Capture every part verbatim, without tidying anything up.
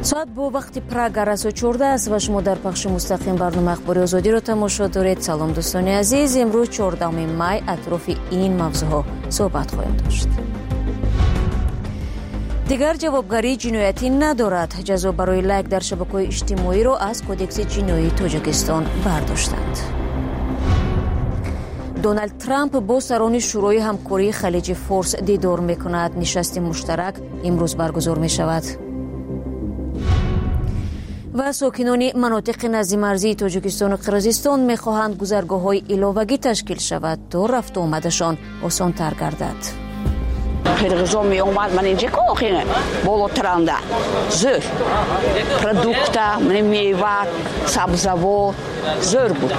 ساعت با وقتی پراگ رسو چورده است و شما در پخش مستقیم برنامه اخباری آزادی رو تماشا دارید. سلام دوستان عزیز، امروز چهاردهم می اطراف این موضوع صحبت خواهیم داشت. دیگر جوابگری جنایتی ندارد. جزا برای لایک در شبکه‌های اجتماعی را از کدکس جنایی تاجیکستان برداشتند. دونالد ترامپ با سران شورای همکاری خلیج فارس دیدار می‌کند. نشست مشترک امروز برگزار می‌شود. و ساکنان مناطق نزدیک مرزی تاجیکستان و قرقیزستان می‌خواهند گذرگاه‌های علاوه‌ای تشکیل شود تا رفت و آمدشان آسان‌تر گردد. قرقیزا می اومد من اینجا که آخینه بالاترانده زور پرودکتا من میوه سبزوات زور بود.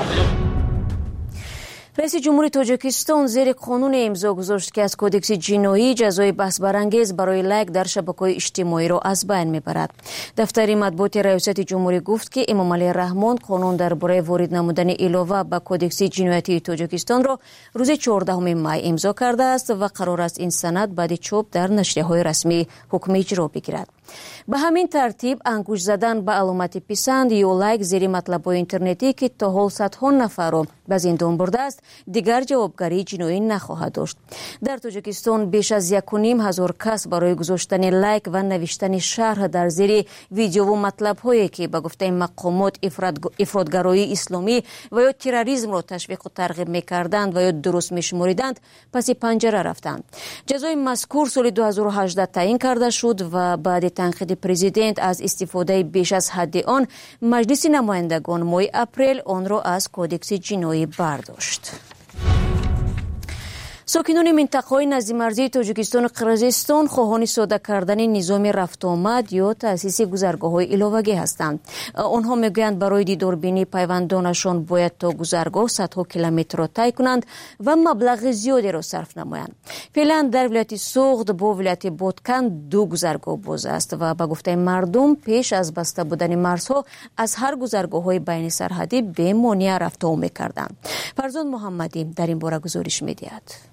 رئیس جمهوری تاجیکستان زیر قانون امضا گذاشت که از کدکس جنایی جزای بحث برانگیز برای لایک در شبکه‌های اجتماعی را از بین میبرد. دفتر مطبوعات ریاست جمهوری گفت که امامعلی رحمان قانون درباره وارد نمودن علاوه به کدکس جنایتی تاجیکستان را روز چهاردهم می امضا کرده است و قرار است این سند بعد چاپ در نشریه‌های رسمی حکم اجرا بگیرد. به همین ترتیب انگشت زدن به علامت پسند یا لایک زیر مطلب‌های اینترنتی که تا حال صدها نفر را به زندان برده است دیگر جوابگری جنایی نخواهد داشت. در تاجیکستان بیش از یک و نیم هزار کس برای گذاشتن لایک و نوشتن شرح در زیر ویدیو و مطلب‌هایی که به گفته مقامات افراطگرایی اسلامی و یا تروریسم را تشویق و ترغیب می‌کردند و یا درست می‌شماریدند پس پنجره رفتند. جزای مذکور سال دو هزار و هجده تعیین کرده شد و بعد تنقید پرزیدنت از استفاده بیش از حد آن مجلس نمایندگان ماه اپریل آن را از کدکس جنایی برداشت. ساکنان منطقه‌های نزدیک مرزی تاجیکستان و قرقیزستان خواهان ساده کردن نظام رفت و آمد یا تأسیس گذرگاه‌های علاوه‌ای هستند. آنها میگویند برای دیداربینی پیوندانشان باید تا گذرگاه صدها کیلومتر را طی کنند و مبلغ زیادی را صرف نمایند. فعلا در ولایت سوغد با ولایت بادکن دو گذرگاه باز است و به گفته مردم پیش از بسته بودن مرزها از هر گذرگاه‌های بین سرحدی به مانع رفت و آمد می‌کردند. فرزاد محمدی در این باره گزارش می‌دهد.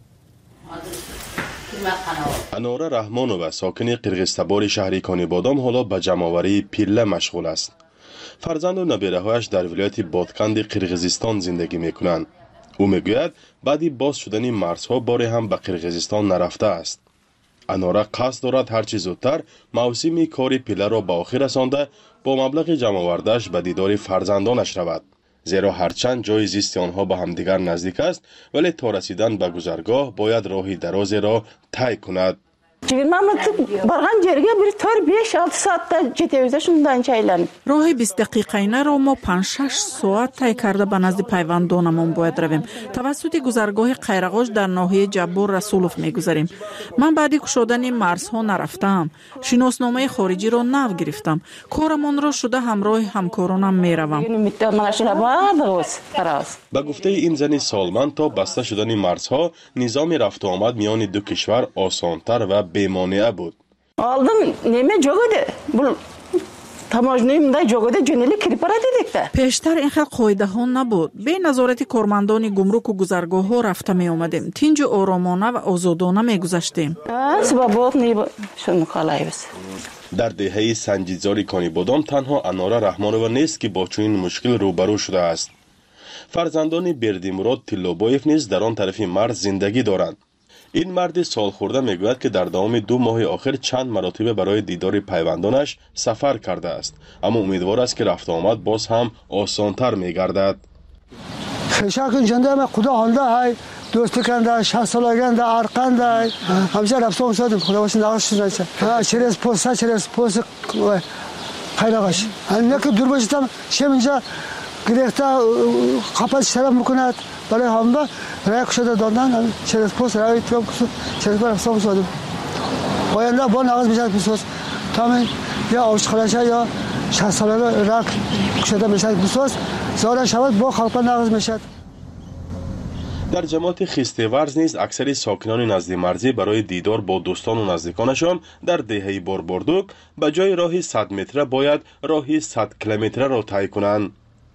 اناره رحمانووا ساکن قرقیزتبار شهر کانیبادام حالا به جمع‌آوری پیله مشغول است. فرزند و نبیره‌هایش در ولایت بادکند قرقیزستان زندگی می‌کنند. او می‌گوید بعدی باز شدن مرزها باری هم به قرقیزستان نرفته است. اناره قصد دارد هرچی زودتر موسم کار پیله را به آخر رسانده با مبلغ جمع‌آورده‌اش به دیدار فرزندانش رود. زیرا هرچند جای زیست آنها به همدیگر نزدیک است ولی تا رسیدن به گذرگاه باید راهی درازی را طی کند. راه بیست دقیقه‌ای را ما پنج شش ساعت طی کرده به نزد پیوندانمان باید رویم. توسط گذرگاه قیرغاش در ناحیه جبار رسولوف میگذریم. من بعد کشودن مرزها نرفتم. شناسنامه خارجی را نو گرفتم. کارمان را شده همراه همکارانم میروم. به گفته این زن سالمند تا بسته شدن مرزها نظام رفت و آمد میان دو کشور آسانتر و بی‌مانع بود. Aldım neme jogodu. Bu taможним да jogodu jöneli kirib boradi dekda. پیشتر این خیلی قاعده ها نبود. به نظارت کارمندان گمرک و گذرگاه ها رفته می آمدیم. تینج آرامانه و آزادانه می گذشتیم. سبب نی شون خالایبس. در دهه سنجیدزار کانیبادام تنها اناره رحمانووا نیست که با چنین مشکل روبرو شده است. فرزندان بردیمراد تیلوبایف نیز در آن طرف مرز زندگی دارند. این مرد سال خورده میگوید که در دوام دو ماه آخر چند مراتب برای دیدار پیوندانش سفر کرده است، اما امیدوار است که رفت آمد باز هم آسانتر میگردد. خشاکن جنده ما خدا هنده های دوست کنده شصت ساله گنده ارقنده همیشه رفت آمد شدیم خدا باشه نقش نشه چرس پوست چرس پوست خیرگاش نه که دور باشم شم اینجا گرفته قفس شرف میکند برای همه رای کشیده دادن چرس پوست رای تو چرس پر رفت آمد شدیم باید با نقص میشه پوست تمام یا آشخالشه یا شصت ساله رای کشیده میشه پوست زاره شود با خلق نقص میشد. در جماعت خیسته‌ورز نیز اکثر ساکنان نزدیک مرزی برای دیدار با دوستان و نزدیکانشان در دهه باربردوک به جای راهی صد متره باید راهی صد کیلومتره را طی کنند.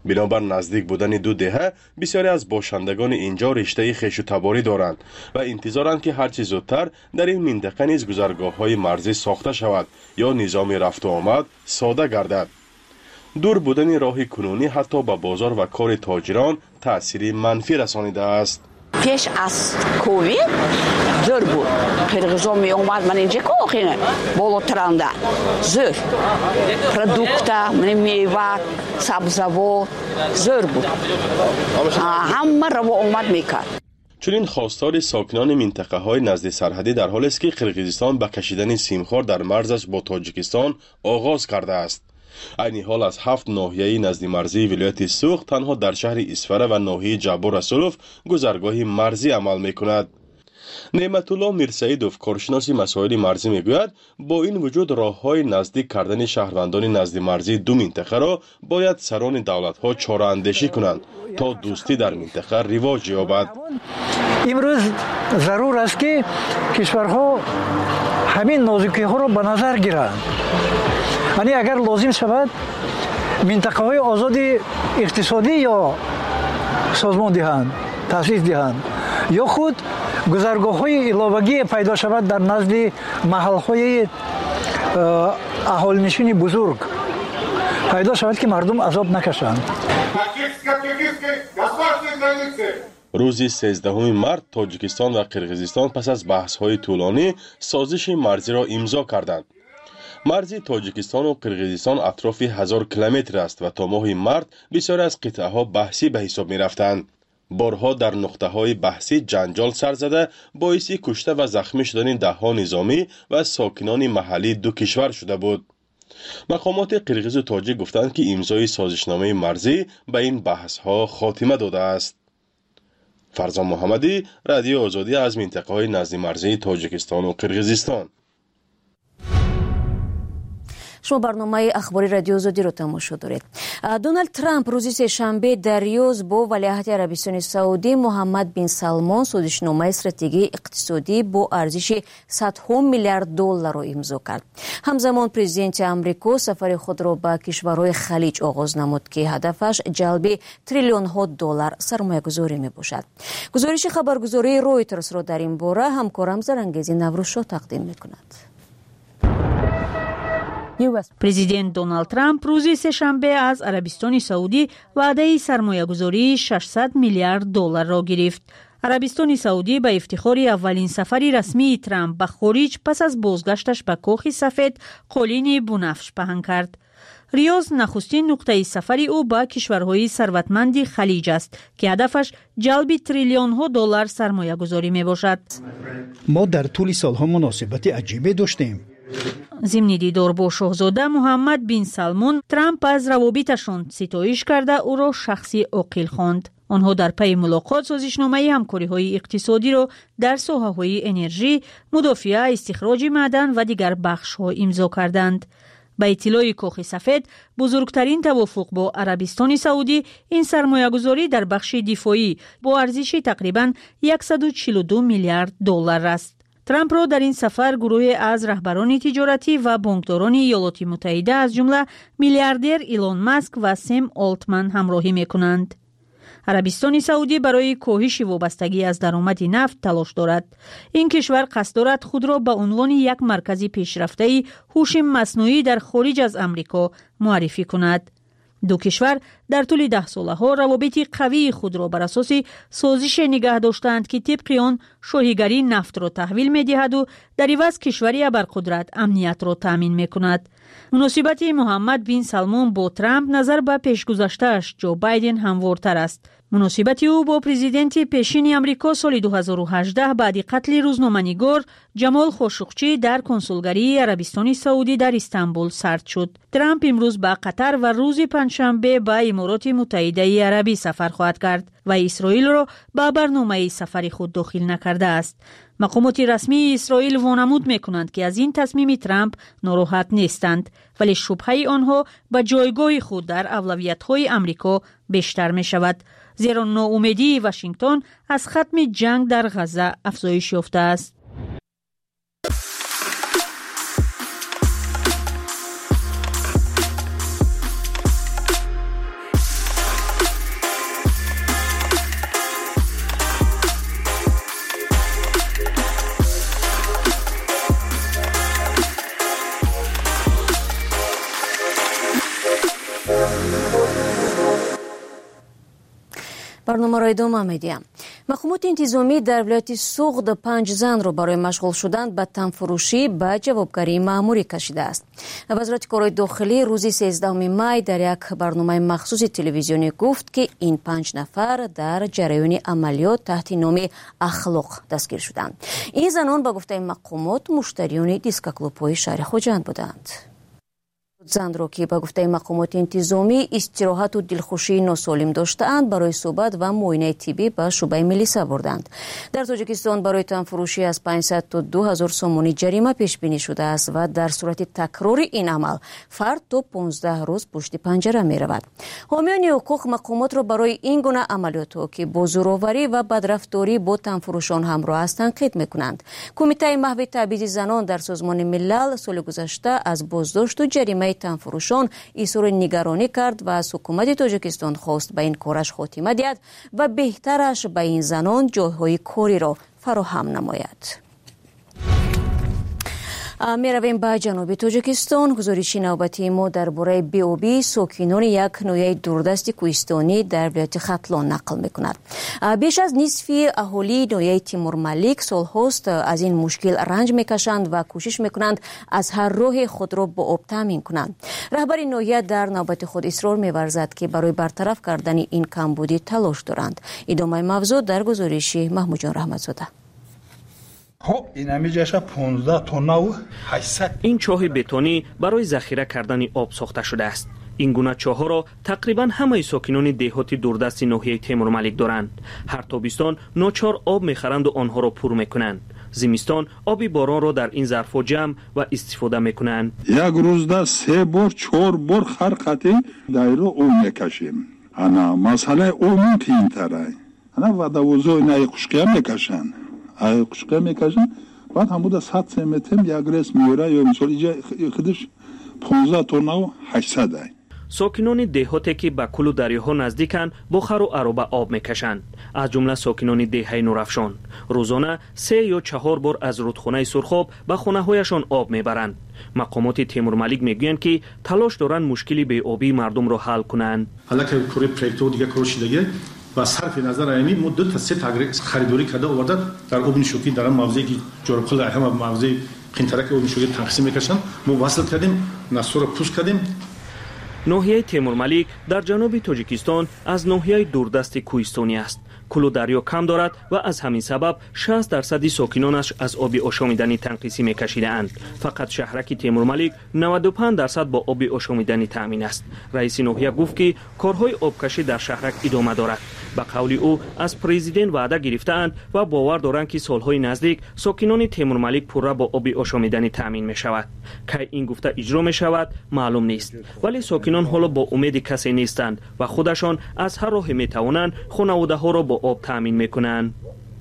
بنابر نزدیک بودن دو دهه بسیاری از باشندگان اینجا رشته خویشتباری دارند و انتظارند که هرچی زودتر در این منطقه نیز گذرگاه‌های مرزی ساخته شود یا نظام رفت و آمد ساده گردد. دور بودن راه کنونی حتی به بازار و کار تاجران تأثیر منفی رسانیده است. پیش از کووید زور بود. قرغیزان می اومد من اینجا کاخینه بالاترانده زور پرودکتا میوه سبزوات زور بود. همه رو اومد میکرد. چنین خواستار ساکنان منطقه های نزد سرحدی در حالی است که قرقیزستان به کشیدن سیمخوار در مرزش با تاجیکستان آغاز کرده است. عین حال از هفت ناحیه نزد مرزی ولایت سوخت تنها در شهر اسفره و ناحیه جبور رسولوف گذرگاه مرزی عمل میکند. نعمت الله میرسعیدوف کارشناس مسائل مرزی میگوید با این وجود راههای نزدیک کردن شهروندان نزد مرزی دو منطقه را باید سران دولت ها چاره اندیشی کنند تا دوستی در منطقه رواج یابد. امروز ضرور است که کشورها همین نازکی ها را به نظر گیرند. یعنی اگر لازم شود منطقه های آزاد اقتصادی یا سازمان دهند، تأسیس دهند یا خود گذرگاه های علاوگی پیدا شود در نزد محل های اهالینشین بزرگ پیدا شود که مردم عذاب نکشند. روز سیزدهم مارس تاجیکستان و قرقیزستان پس از بحث های طولانی سازش مرزی را امضا کردند. مرزی تاجیکستان و قرقیزستان اطراف هزار کیلومتر است و تا ماه مارس بسیاری از قطعه ها بحثی به حساب می رفتند. بارها در نقطه های بحثی جنجال سر زده باعث کشته و زخمی شدن ده ها نظامی و ساکنان محلی دو کشور شده بود. مقامات قرقیز و تاجیک گفتند که امضای سازشنامه مرزی به این بحث ها خاتمه داده است. فرزان محمدی، رادیو آزادی از منطقه های نزد مرزی تاجیکستان و قرقیزستان. شما برنامه اخباری رادیو آزادی رو تماشا دارید. دونالد ترامپ روز سه‌شنبه در ریاض با ولیعهد عربستان سعودی محمد بن سلمان سازشنامه استراتژی اقتصادی با ارزش صد میلیارد دلار را امضا کرد. همزمان پرزیدنت آمریکا سفر خود را به کشورهای خلیج آغاز نمود که هدفش جلب تریلیون ها دلار سرمایه‌گذاری میباشد. گزارش خبرگزاری رویترز را در این باره همکارم زرانگیزی نوروزشاه تقدیم میکند. پرزیدنت دونالد ترامپ روز سه‌شنبه از عربستان سعودی وعده سرمایه‌گذاری ششصد میلیارد دلار را گرفت. عربستان سعودی به افتخار اولین سفر رسمی ترامپ به خارج پس از بازگشتش به کاخ سفید قالین بنفش پهن کرد. ریاض نخستین نقطه سفر او به کشورهای ثروتمند خلیج است که هدفش جلب تریلیون ها دلار سرمایه‌گذاری میباشد. ما در طول سالها مناسبت عجیبی داشتیم. ضمن دیدار با شاهزاده محمد بن سلمان، ترامپ از روابطشان ستایش کرده او را شخصی عاقل خواند. آنها در پی ملاقات سازشنامه همکاری‌های اقتصادی را در ساحه‌های انرژی، مدافع، استخراج معدن و دیگر بخش‌ها امضا کردند. به اطلاع کاخ سفید، بزرگترین توافق با عربستان سعودی این سرمایه‌گذاری در بخش دفاعی با ارزش تقریباً صد و چهل و دو میلیارد دلار است. ترامپ را در این سفر گروه از رهبران تجارتی و بانکداران ایالات متحده از جمله میلیاردر ایلون ماسک و سم آلتمن همراهی می‌کنند. عربستان سعودی برای کاهش وابستگی از درآمد نفت تلاش دارد. این کشور قصد دارد خود را به عنوان یک مرکز پیشرفته هوش مصنوعی در خارج از آمریکا معرفی کند. دو کشور در طول ده ساله ها روابط قوی خود را بر اساس سازش نگه داشتند که طبق آن شاهیگری نفت را تحویل می دهد و در عوض کشوری ابرقدرت امنیت را تامین می کند. مناسبت محمد بن سلمان با ترامپ نظر به پیشگذشته‌اش جو بایدن هموارتر است. مناسبت او با پرزیدنت پیشین آمریکا سال دو هزار و هجده بعد قتل روزنامه‌نگار جمال خاشقچی در کنسولگری عربستان سعودی در استانبول سرد شد. ترامپ امروز به قطر و روز پنجشنبه به امارات متحده عربی سفر خواهد کرد و اسرائیل را به برنامه سفر خود داخل نکرده است. مقامات رسمی اسرائیل وانمود می‌کنند که از این تصمیم ترامپ ناراحت نیستند، ولی شبهه آنها به جایگاه خود در اولویت‌های آمریکا بیشتر می‌شود، زیرا ناامیدی واشنگتن از ختم جنگ در غزه افزایش یافته است. برنامه را ادامه میدیم. مقامات انتظامی در ولایت سوغد پنج زن را برای مشغول شدن به تنفروشی به جوابگری مأموری کشیده است. وزارت کارهای داخلی روز سیزدهم می در یک برنامه مخصوص تلویزیونی گفت که این پنج نفر در جریان عملیات تحت نام اخلاق دستگیر شدند. این زنان به گفته مقامات مشتریان دیسک کلوب‌های شهر خوجند بودند. زن را که به گفته مقامات انتظامی استراحت و دلخوشی ناسالم داشتند برای صحبت و معاینه طبی به شعبه ملی سپردند. در تاجیکستان برای تنفروشی از پانصد تا دو هزار سومانی جریمه پیش بینی شده است و در صورت تکرار این عمل فرد تا پانزده روز پشت پنجره می رود. حامیان حقوق مقامات را برای این گونه عملیات که با زورآوری و بدرفتاری با تنفروشان همراه است تنقید می کنند. کمیته محو تبعیض زنان در سازمان ملل سال گذشته از بازداشت و جریمه تنفروشان اظهار نگرانی کرد و از حکومت تاجیکستان خواست به این کارش خاتمه دهد و بهترش به این زنان جایهای کاری را فراهم نماید. می رویم به جنوب تاجیکستان. گزارش نوبتی ما درباره بیابی ساکنان یک ناحیه دوردست کوهستانی در ولایت ختلان نقل می کند. بیش از نصف اهالی ناحیه تیمور ملیک سالهاست از این مشکل رنج می کشند و کوشش می کنند از هر راه خود را با آب تامین کنند. رهبر ناحیه در نوبت خود اصرار می ورزد که برای برطرف کردن این کمبودی تلاش دارند. ادامه موضوع در گزارش محمود جان رحمتزاده. این چاه بتونی برای ذخیره کردن آب ساخته شده است. این گونه چاه‌ها را تقریبا همه ساکنان دهات دوردست ناحیه تیمور ملیک دارند. هر تابستان ناچار آب می‌خرند و آنها را پر می‌کنند. زمستان آبی باران را در این ظرف‌ها جمع و استفاده می‌کنند. یک روزda سه بار چهار بار هر قطعه دایره آب می‌کشیم. انا مسئله آب تین‌تره. انا و دوازده نه خشکی می‌کشند. ای قشقه میکشن بعد همون صد سمتم یک رس میوره یا مثلا اینجا خودش پانزده تن و هشتصد ای. ساکنان دهاتی که به کلو دریاها نزدیکند بخار و عربه آب میکشند. از جمله ساکنان دهه نورافشان روزانه سه یا چهار بار از رودخانه سرخاب به خانه هایشان آب میبرند. مقامات تیمور ملیک میگویند که تلاش دارند مشکلی بی‌آبی مردم را حل کنند. حالا که کاری پروژه دیگه کارشیدگی و صرف نظر ایمی مدت تا سه تغییر خریداری کرده آورده در آب نشوکی در موضعی که جرقل همه موضع قنطره آب نشوکی تقسیم میکشن ما وصل کردیم نسو را پوست کردیم. ناحیه تیمور ملیک در جنوب تاجیکستان از ناحیه دوردست کوهستانی است. کلو دریا کم دارد و از همین سبب شصت درصد ساکنانش از آب آشامیدنی تنقیسی میکشیده اند. فقط شهرک تیمور ملیک نود و پنج درصد با آب آشامیدنی تامین است. رئیس ناحیه گفت که کارهای آبکشی در شهرک ادامه دارد. به قول او از پرزیدنت وعده گرفته‌اند و باور دارند که سالهای نزدیک ساکنان تیمور ملیک پورا با آب آشامیدنی تامین می شود. که این گفته اجرا می شود معلوم نیست. ولی ساکنان حالا با امید کسی نیستند و خودشان از هر راهی می توانند خانواده ها را با آب تامین می کنند.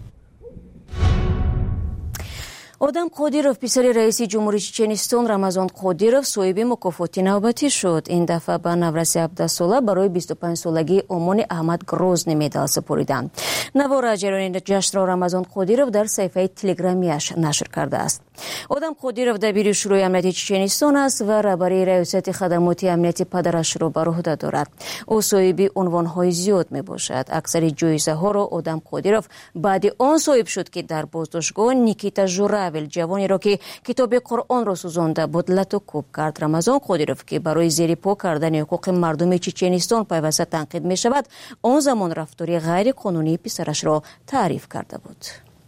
آدم قادیروف پسر رئیس جمهوری چچنستان رمضان قادیروف صاحب مکافات نوبتی شد. این دفعه به نورس هفده ساله برای بیست و پنج سالگی امان احمد گروزنی مدال سپردند. نوار جریان جشن را رمضان قادیروف در صفحه تلگرامیش نشر کرده است. آدم قادیروف دبیر شورای امنیتی چچنستان است و رهبری ریاست خدمات امنیتی پدرش را بر عهده دارد. او صاحب عنوان‌های زیاد میباشد. اکثر جایزه ها را آدم قادیروف بعد آن صاحب شد که در بازداشتگاه نیکیتا ژوراول جوانی را که کتاب قرآن را سوزانده بود لطو کرد. رمضان قادیروف که برای زیر پا کردن حقوق مردم چچنستان پیوسته تنقید می شود آن زمان رفتاری غیر قانونی پسرش را تعریف کرده بود.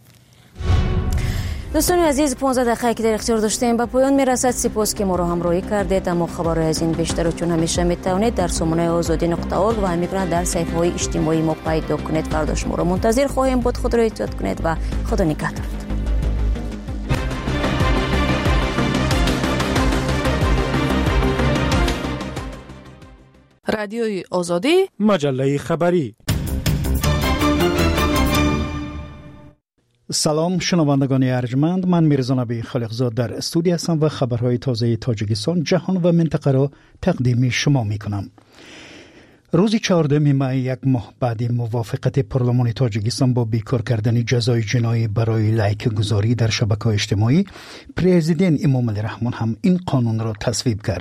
دوستان عزیز پانزده دقیقه که در اختیار داشتیم به پایان می رسد. سپاس که ما را همراهی کردید. اما خبرهای از این بیشتر چون همیشه می توانید در سامانه آزادی نقطه اورگ و همینطور در صفحه های اجتماعی ما پیدا کنید. فردا شما را منتظر خواهیم بود. خود را احتیاط کنید و خدا نگهدار. رادیوی آزادی مجله خبری. سلام شنوندگان ارجمند، من میرزا نبی خالقزاد در استودیو هستم و خبرهای تازه تاجیکستان، جهان و منطقه را تقدیم شما می کنم. روز چهاردهم می یک ماه بعد موافقت پارلمان تاجیکستان با بیکار کردن جزای جنایی برای لایک گذاری در شبکه‌های اجتماعی، پرزیدنت امام علی رحمان هم این قانون را تصویب کرد.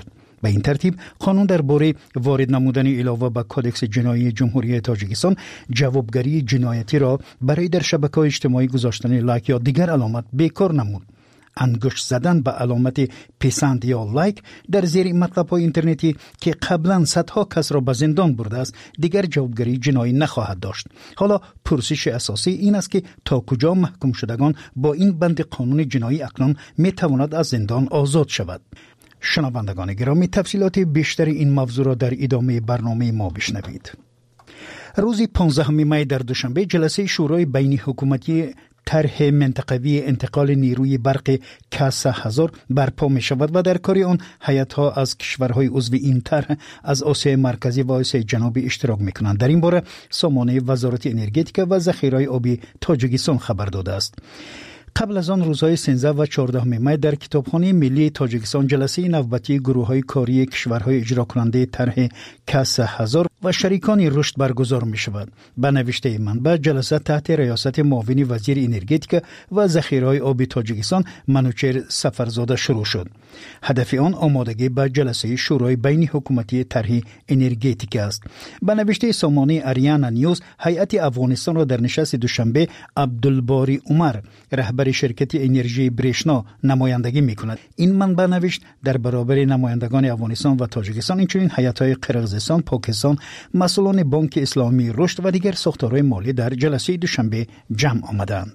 به این ترتیب قانون درباره وارد نمودن علاوه به کدکس جنایی جمهوری تاجیکستان جوابگری جنایتی را برای در شبکه‌های اجتماعی گذاشتن لایک یا دیگر علامت بیکار نمود. انگشت زدن به علامت پسند یا لایک در زیر مطلب‌های اینترنتی که قبلا صدها کس را به زندان برده است دیگر جوابگری جنایی نخواهد داشت. حالا پرسش اساسی این است که تا کجا محکوم شدگان با این بند قانون جنایی اکنون می تواند از زندان آزاد شود. شنوندگان گرامی، تفصیلات بیشتر این موضوع را در ادامه برنامه ما بشنوید. روز پانزدهم می در دوشنبه جلسه شورای بین حکومتی طرح منطقوی انتقال نیروی برق کاسه هزار برپا می شود و در کار آن هیئت‌ها از کشورهای عضو این طرح از آسیای مرکزی و آسیای جنوبی اشتراک می کنند. در این باره سامانه وزارت انرژتیک و ذخیره آبی تاجیکستان خبر داده است. قبل از آن روزهای سیزده و چهارده می در کتابخانه ملی تاجیکستان جلسه نوبتی گروه‌های کاری کشورهای اجرا کننده طرح کاسه هزار و شریکان رشد برگزار می شود. به نوشته منبع جلسه تحت ریاست معاون وزیر انرژتیک و ذخیره آب تاجیکستان منوچهر سفرزاده شروع شد. هدف آن آمادگی به جلسه شورای بین حکومتی طرح انرژتیک است. به نوشته سامانه اریانا نیوز، هیئت افغانستان را در نشست دوشنبه عبدالباری عمر رهبر شرکت انرژی برشنا نمایندگی می کند. این منبع نوشت در برابر نمایندگان افغانستان و تاجیکستان اینچنین هیئت‌های قرقیزستان، پاکستان، مسئولان بانک اسلامی رشد و دیگر ساختارهای مالی در جلسه دوشنبه جمع آمدند.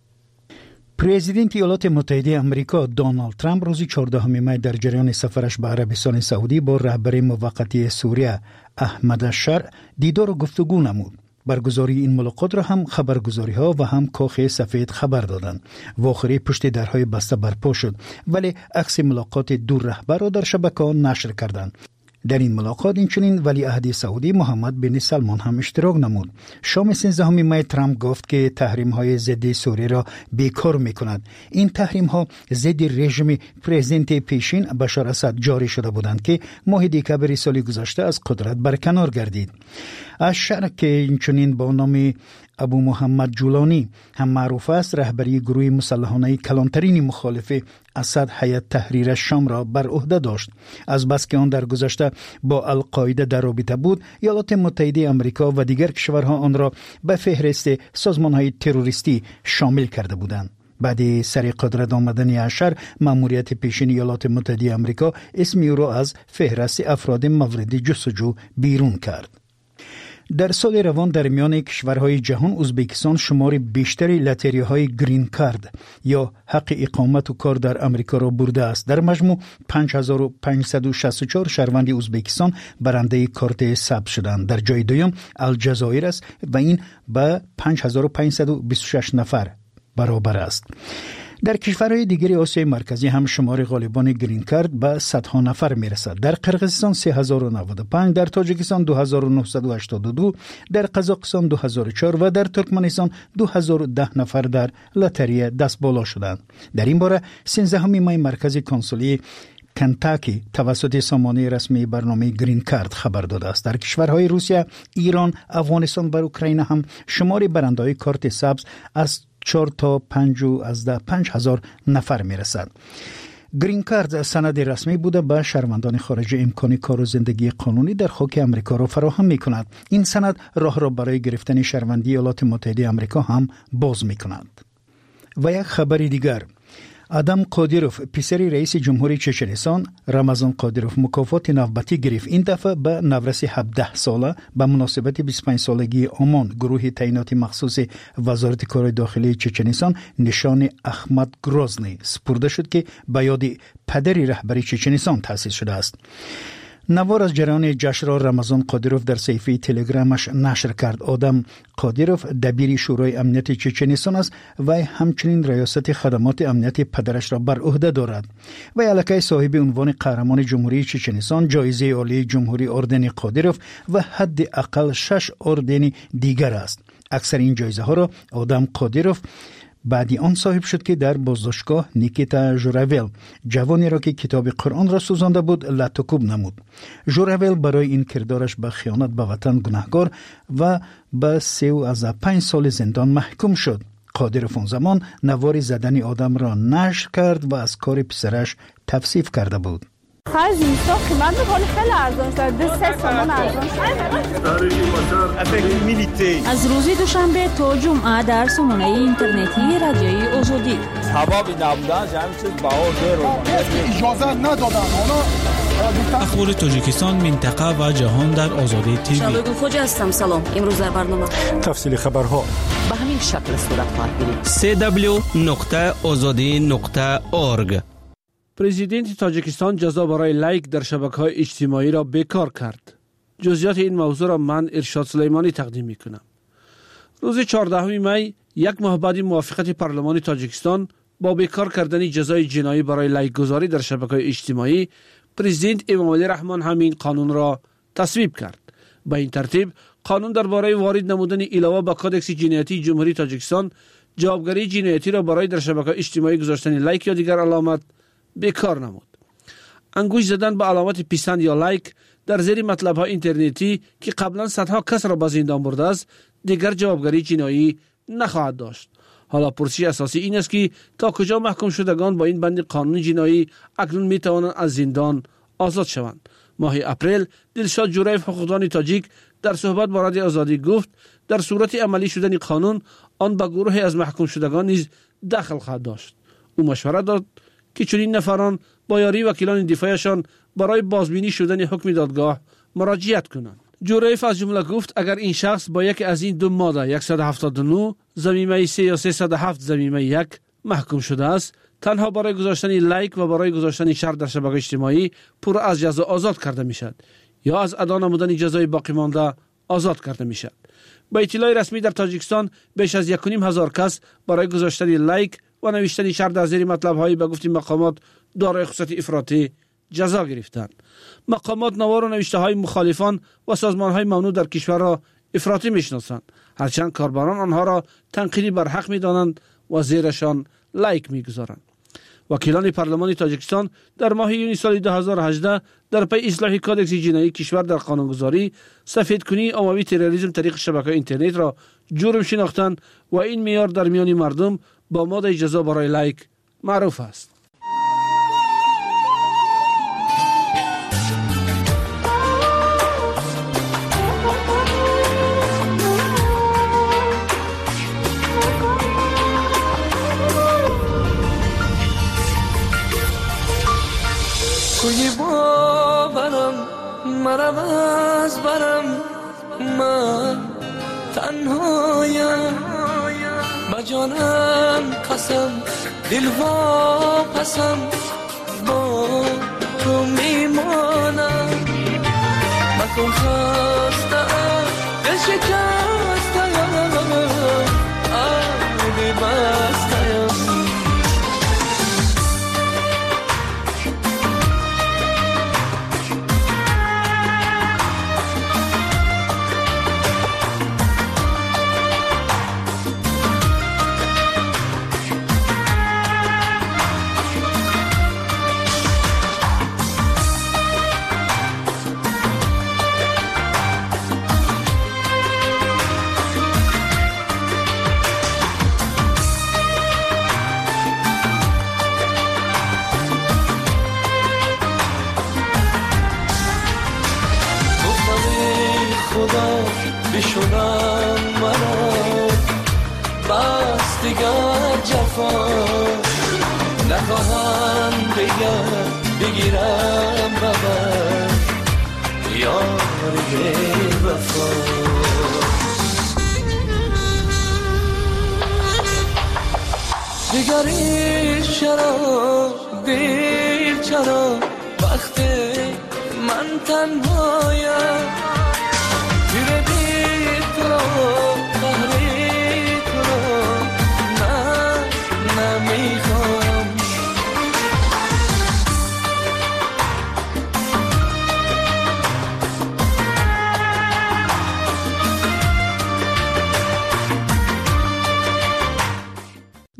پرزیدنت ایالات متحده آمریکا دونالد ترامپ روز چهاردهم می در جریان سفرش به عربستان سعودی با رهبر موقتی سوریه احمد الشرع دیدار و گفتگو نمود. برگزاری این ملاقات را هم خبرگزاری ها و هم کاخ سفید خبر دادند. و آخری پشت درهای بسته برپا شد، ولی عکس ملاقات دو رهبر را در شبکه‌ها نشر کردند. در این ملاقات اینچنین ولیعهد سعودی محمد بن سلمان هم اشتراک نمود. شام سیزدهم می ترامپ گفت که تحریم های ضد سوریه را بیکار می کند. این تحریم ها ضد رژیم پرزیدنت پیشین بشار اسد جاری شده بودند که ماه دکمبر سال گذشته از قدرت برکنار گردید. الشرع که اینچنین با نام ابو محمد جولانی هم معروف است، رهبری گروه مسلحانه کلانترین مخالف اسد هیئت تحریر شام را بر عهده داشت. از بس که آن در گذشته با القاعده در رابطه بود، ایالات متحده آمریکا و دیگر کشورها آن را به فهرست سازمان‌های تروریستی شامل کرده بودند. بعد سر قدرت آمدن اشر، ماموریت پیشین ایالات متحده آمریکا اسم او را از فهرست افراد مورد جستجو بیرون کرد. در سال روان در میان کشورهای جهان ازبکستان شمار بیشتری لاتری‌های گرین کارت یا حق اقامت و کار در آمریکا را برده است. در مجموع پنج هزار و پانصد و شصت و چهار شهروند ازبکستان برنده کارت ثبت شدند. در جای دوم الجزایر است و این به پنج هزار و پانصد و بیست و شش نفر برابر است. در کشورهای دیگر آسیای مرکزی هم شمار غالبان گرین کارت به صدها نفر میرسد. در قرقیزستان سه هزار و نود و پنج، در تاجیکستان دو هزار و نهصد و هشتاد و دو، در قزاقستان دو هزار و چهار و در ترکمنستان دو هزار و ده نفر در لاتری دست بالا شدند. در این باره سیزدهم می مرکز کنسولی کنتاکی توسط سامانه رسمی برنامه گرین کارت خبر داده است. در کشورهای روسیه، ایران، افغانستان و اوکراین هم شمار برنده‌های کارت سبز از چهار تا پنج و از ده پنج هزار نفر می رسد. گرین کارت سند رسمی بوده به شهروندان خارجی امکان کار و زندگی قانونی در خاک امریکا را فراهم می کند. این سند راه را برای گرفتن شهروندی ایالات متحده آمریکا هم باز می کند. و یک خبر دیگر، آدم قادیروف پسر رئیس جمهوری چچنستان رمضان قادیروف مکافات نوبتی گرفت. این دفعه به نورس هفده ساله به مناسبت بیست و پنج سالگی آمان گروه تعینات مخصوص وزارت کار داخلی چچنستان نشان احمد گروزنی سپرده شد که به یاد پدر رهبری چچنستان تأسیس شده است. نوار از جریان جشن را رمضان قادیروف در صفحه تلگرامش نشر کرد. آدم قادیروف دبیر شورای امنیت چچنستان است و همچنین ریاست خدمات امنیت پدرش را بر عهده دارد. و الکی صاحب عنوان قهرمان جمهوری چچنستان، جایزه عالی جمهوری اردن قادیروف و حد اقل شش اردن دیگر است. اکثر این جایزه ها را آدم قادیروف بعدی آن صاحب شد که در بازداشتگاه نیکیتا ژوراول جوانی را که کتاب قرآن را سوزانده بود لاتوکوب نمود. ژوراول برای این کردارش به خیانت به وطن گناهکار و به سه و از پنج سال زندان محکوم شد. قادیروف آن زمان نوار زدن آدم را نشر کرد و از کار پسرش تفسیف کرده بود. آخر زمستان قیمت میکنه خیلی ارزان شد. دو سه تومن ارزان شد. از روز دوشنبه تا جمعه در سامانه اینترنتی رادیوی آزادی. هوا بی نبودن همین چیز باور رو اجازه ندادن. اخبار تاجیکستان، منطقه و جهان در آزادی تیوی. شالوی خوج هستم. سلام. امروز در برنامه تفصیل خبرها به همین شکل صورت خواهد گرفت. سی دبلیو نقطه آزادی نقطه اورگ. پرزیدنت تاجیکستان جزا برای لایک در شبکه‌های اجتماعی را بیکار کرد. جزئیات این موضوع را من ارشاد سلیمانی تقدیم می‌کنم. روز چهاردهم می، یک ماه بعد موافقت پارلمان تاجیکستان با بیکار کردن جزای جنایی برای لایک گذاری در شبکه‌های اجتماعی، پرزیدنت امامعلی رحمان همین قانون را تصویب کرد. به این ترتیب قانون درباره وارد نمودن علاوه به کدکس جنایتی جمهوری تاجیکستان جوابگری جنایتی را برای در شبکه‌های اجتماعی گذاشتن لایک یا دیگر علامت بیکار نمود. انگوش زدن به علامت پیسند یا لایک در زیر مطلب‌های اینترنتی که قبلا صدها کس را به زندان برده است، دیگر جوابگری جنایی نخواهد داشت. حالا پرسش اساسی این است که تا کجا محکوم شدگان با این بند قانون جنایی اکنون می توانند از زندان آزاد شوند. ماه اپریل دلشاد جوریف حقوقدان تاجیک در صحبت با رادیو آزادی گفت در صورت عملی شدن قانون آن به گروهی از محکوم شدگان نیز دخل خواهد داشت. او مشورت داد که چنین نفران با یاری وکیلان دفاعشان برای بازبینی شدن حکم دادگاه مراجعت کنند. جوریف از جمله گفت اگر این شخص با یکی از این دو ماده صد و هفتاد و نه ضمیمه سه یا سیصد و هفت ضمیمه یک محکوم شده است، تنها برای گذاشتن لایک و برای گذاشتن شرط در شبکه اجتماعی پر از جزا آزاد کرده می شود یا از ادا نمودن جزای باقی مانده آزاد کرده می شود. با اطلاع رسمی در تاجیکستان بیش از یک و نیم هزار کس برای گذاشتن لایک و نوشتن شرط در زیر مطلب هایی به گفته مقامات دارای خصوصیت افراطی جزا گرفتند. مقامات نوار و نوشته های مخالفان و سازمان های ممنوع در کشور را افراطی میشناسند، هرچند کاربران آنها را تنقیدی بر حق میدانند و زیرشان لایک میگذارند. وکیلان پارلمان تاجیکستان در ماه یونیو سال دو هزار و هجده در پی اصلاح کدکس جنایی کشور در قانونگذاری سفیدکنی عمومی تروریسم طریق شبکه اینترنت را جرم شناختند و این معیار در میان مردم با ماده جزا برای لایک معروف است. کوی باورم مرم از برم من تنهایم با جانم قسم دل واپسم با تو میمانم مکن خستم دل شکستم آبی بستم بشونم مرا بس دیگر جفا نخواهم دیگر بگیرم ببر یاری وفا دیگری چرا دیر چرا وقتی من تنهایم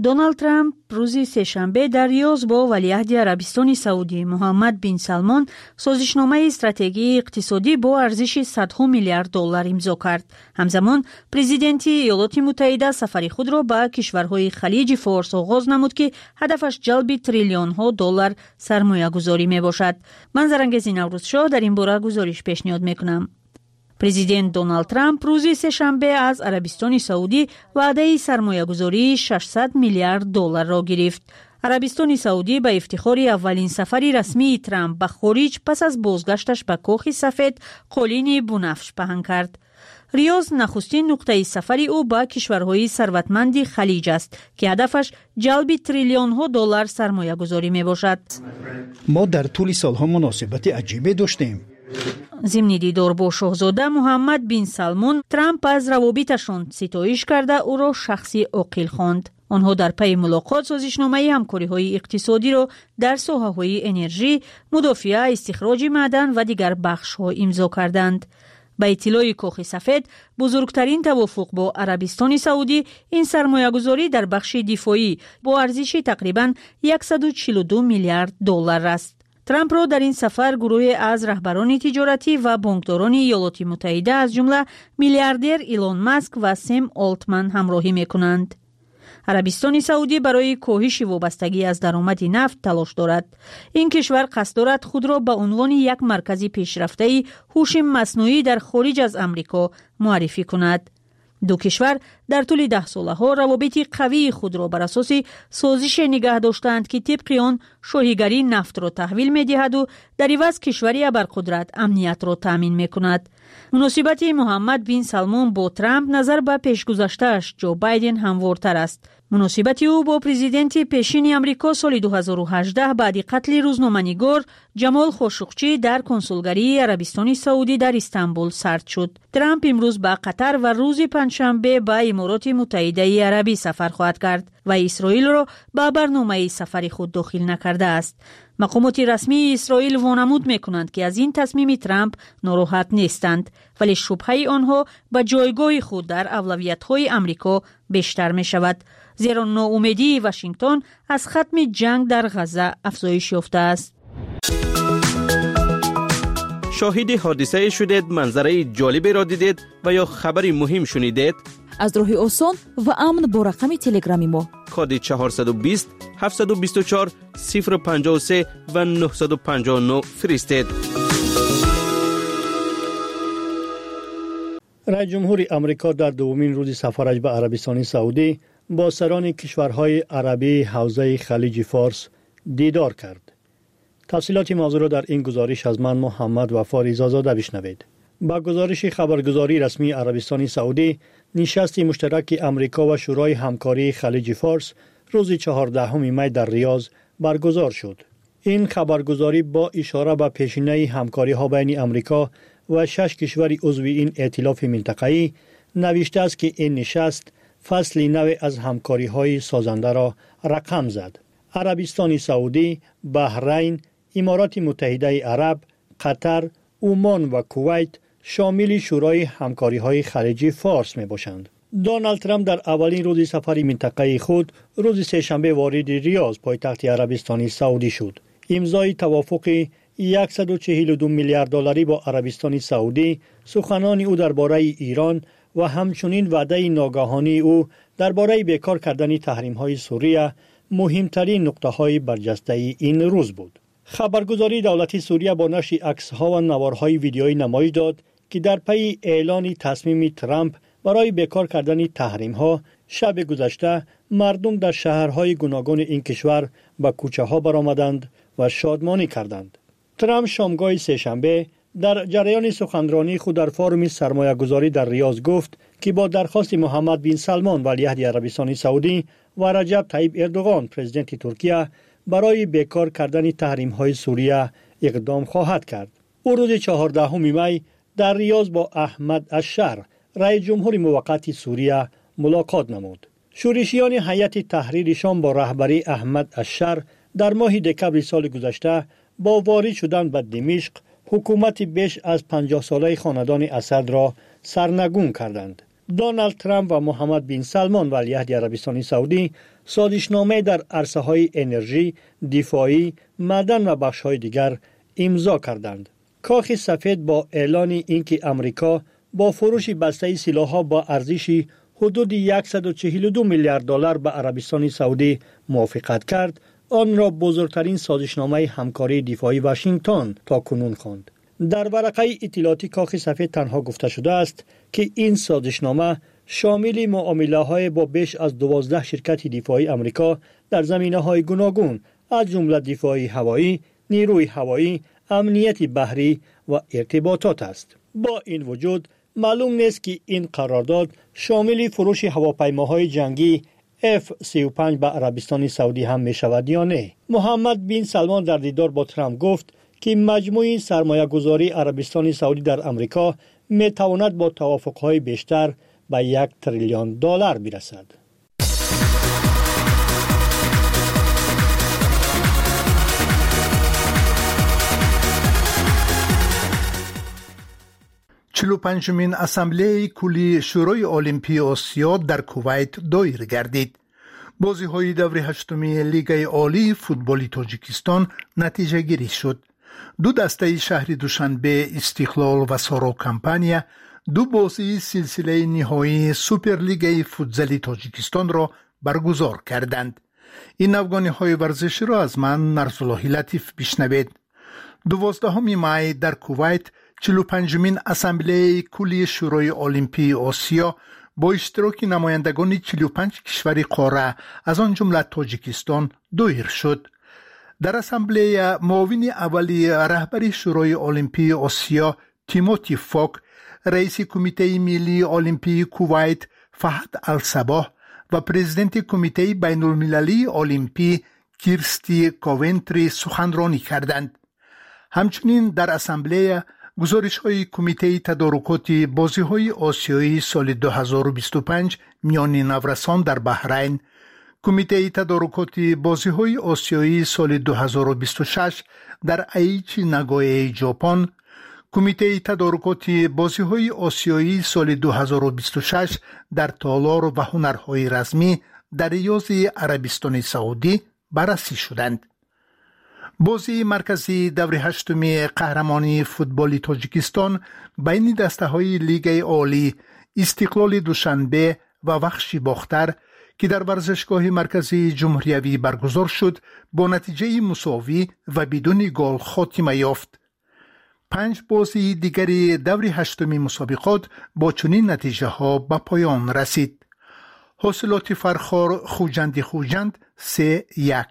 دونالد ترامپ روز سه‌شنبه در ریاض با ولیعهد عربستان سعودی محمد بن سلمان سازشنامه استراتژی اقتصادی با ارزش صدها میلیارد دلار امضا کرد. همزمان پرزیدنت ایالات متحده سفر خود را به کشورهای خلیج فارس آغاز نمود که هدفش جلب تریلیون ها دلار سرمایه گذاری می باشد. من زرنگز نوروز شاه در این باره گزارش پیشنهاد می کنم. پرزیدنت دونالد ترامپ روز سه‌شنبه از عربستان سعودی وعده سرمایه‌گذاری ششصد میلیارد دلار را گرفت. عربستان سعودی به افتخار اولین سفر رسمی ترامپ به خارج پس از بازگشتش به کاخ سفید قالین بنفش پهن کرد. ریاض نخستین نقطه سفر او به کشورهای ثروتمند خلیج است که هدفش جلب تریلیون ها دلار سرمایه گذاری می باشد. ما در طول سالها مناسبت عجیبی داشتیم. ضمن دیدار با شاهزاده محمد بن سلمان، ترامپ از روابطشان ستایش کرده او را شخصی عاقل خواند. آنها در پی ملاقات سازشنامه همکاری‌های اقتصادی را در ساحه‌های انرژی، مدافع، استخراج معدن و دیگر بخش‌ها امضا کردند. به اطلاع کاخ سفید، بزرگترین توافق با عربستان سعودی این سرمایه‌گذاری در بخش دفاعی با ارزش تقریباً صد و چهل و دو میلیارد دلار است. ترامپ را در این سفر گروه از رهبران تجارتی و بانکداران ایالات متحده از جمله میلیاردر ایلون ماسک و سم آلتمن همراهی می‌کنند. عربستان سعودی برای کاهش وابستگی از درآمد نفت تلاش دارد. این کشور قصد دارد خود را به عنوان یک مرکز پیشرفته هوش مصنوعی در خارج از امریکا معرفی کند. دو کشور در طول ده ساله ها روابط قوی خود را بر اساس سازش نگه داشتند که طبق آن شاهیگری نفت را تحویل می دهد و در عوض کشوری ابرقدرت امنیت را تامین می کند. مناسبت محمد بن سلمان با ترامپ نظر به پیشگذشته‌اش جو بایدن هموارتر است. مناسبت او با پرزیدنت پیشین امریکا سال دو هزار و هجده بعد قتل روزنامه‌نگار جمال خاشقچی در کنسولگری عربستان سعودی در استانبول سرد شد. ترامپ امروز به قطر و روز پنجشنبه به امارات متحده عربی سفر خواهد کرد و اسرائیل را به برنامه سفر خود داخل نکرده است. مقامات رسمی اسرائیل وانمود می‌کنند که از این تصمیم ترامپ ناراحت نیستند، ولی شبهه آنها به جایگاه خود در اولویت‌های امریکا بیشتر می‌شود، زیرا ناامیدی واشنگتن از ختم جنگ در غزه افزایش یافته است. شاهد حادثه شدید، منظره جالبی را دیدید و یا خبری مهم شنیدید؟ از راه آسان و امن با رقم تلگرامی ما کد چهارصد و بیست هفتصد و بیست و چهار صفر پنجاه و سه و نهصد و پنجاه و نه فرستید. رئیس جمهور امریکا در دومین روز سفرش به عربستان سعودی با سران کشورهای عربی حوزه خلیج فارس دیدار کرد. تفصیلات موضوع را در این گزارش از من محمد وفا رضازاده بشنوید. با گزارش خبرگزاری رسمی عربستان سعودی، نشست مشترک امریکا و شورای همکاری خلیج فارس روز چهاردهم می در ریاض برگزار شد. این خبرگزاری با اشاره به پیشینه همکاری ها بین امریکا و شش کشور عضو این ائتلاف منطقه‌ای نوشته است که این نشست فصلی نو از همکاری های سازنده را رقم زد. عربستان سعودی، بحرین، امارات متحده عرب، قطر، عمان و کویت شامل شورای همکاری های خلیج فارس می باشند. دونالد ترامپ در اولین روز سفر منطقه خود روز سه‌شنبه وارد ریاض پایتخت عربستان سعودی شد. امضای توافق صد و چهل و دو میلیارد دلاری با عربستان سعودی، سخنان او درباره ایران و همچنین وعده ناگهانی او درباره بیکار کردن تحریم های سوریه مهمترین نقطه های برجسته این روز بود. خبرگزاری دولتی سوریه با نشر عکس ها و نوارهای ویدیویی نمایش داد که در پی اعلان تصمیم ترامپ برای بیکار کردن تحریم ها، شب گذشته مردم در شهرهای گوناگون این کشور به کوچه ها برآمدند و شادمانی کردند. ترامپ شامگاه سه‌شنبه در جریان سخنرانی خود در فورم سرمایه گذاری در ریاض گفت که با درخواست محمد بن سلمان ولیعهد عربستان سعودی و رجب طیب اردوغان پرزیدنت ترکیه برای بیکار کردن تحریم های سوریه اقدام خواهد کرد. او روز چهاردهم می در ریاض با احمد الشر رئیس جمهور موقت سوریه ملاقات نمود. شورشیان هیئت تحریر شام با رهبری احمد الشر در ماه دکمبر سال گذشته با وارد شدن به دمشق حکومت بیش از پنجاه ساله خاندان اسد را سرنگون کردند. دونالد ترامپ و محمد بن سلمان ولیعهد عربستان سعودی سازشنامه در عرصه‌های انرژی، دفاعی، معدن و بخش‌های دیگر امضا کردند. کاخ سفید با اعلان اینکه امریکا با فروش بسته سلاح‌ها با ارزش حدود صد و چهل و دو میلیارد دلار به عربستان سعودی موافقت کرد، آن را بزرگترین سازشنامه همکاری دفاعی واشنگتن تا کنون خواند. در ورقه اطلاعاتی کاخ سفید تنها گفته شده است که این سازشنامه شامل معامله‌های با بیش از دوازده شرکت دفاعی امریکا در زمینه‌های گوناگون از جمله دفاع هوایی، نیروی هوایی، امنیت بحری و ارتباطات است. با این وجود معلوم نیست که این قرارداد شامل فروش هواپیماهای جنگی اف سی و پنج به عربستان سعودی هم می شود یا نه. محمد بن سلمان در دیدار با ترامپ گفت که مجموع سرمایه گذاری عربستان سعودی در امریکا می تواند با توافقهای بیشتر به یک تریلیون دلار برسد. چهل و پنجمین اسامبله کلی شورای المپی آسیا در کویت دایر گردید. بازی های دور هشتمی لیگ عالی فوتبال تاجیکستان نتیجه گیری شد. دو دسته شهر دوشنبه، استقلال و سارا کمپانیا دو بازی سلسله نهایی سوپر لیگ فوتزال تاجیکستان را برگزار کردند. این افغانی های ورزشی را از من نرسالله لطیف بشنوید. دوازدهم مای در کویت چهل و پنجمین اسامبله کلی شورای المپی آسیا با اشتراک نمایندگان چهل و پنج کشور قاره از آن جمله تاجیکستان دایر شد. در اسامبله معاون اولی رهبری شورای المپی آسیا تیموتی فوک، رئیس کمیته ملی المپی کویت فهد الصباح و پرزیدنت کمیته بین المللی المپی کیرستی کوونتری سخنرانی کردند. همچنین در اسامبله گزارش های کمیته تدارکات بازی های آسیایی سال دو هزار و بیست و پنج میان نورسان در بحرین، کمیته تدارکات بازی های آسیایی سال دو هزار و بیست و شش در ایچی ناگویا ژاپن، کمیته تدارکات بازی های آسیایی سال دو هزار و بیست و شش در تالار و هنرهای رسمی در ریاض عربستان سعودی بررسی شدند. بازی مرکزی دور هشتمی قهرمانی فوتبال تاجیکستان بین دسته های لیگ عالی استقلال دوشنبه و وخش باختر که در ورزشگاه مرکزی جمهوریوی برگزار شد با نتیجه مساوی و بدون گل خاتمه یافت. پنج بازی دیگری دور هشتمی مسابقات با چنین نتیجه ها به پایان رسید. حاصلات فرخار خوجند خوجند سه یک،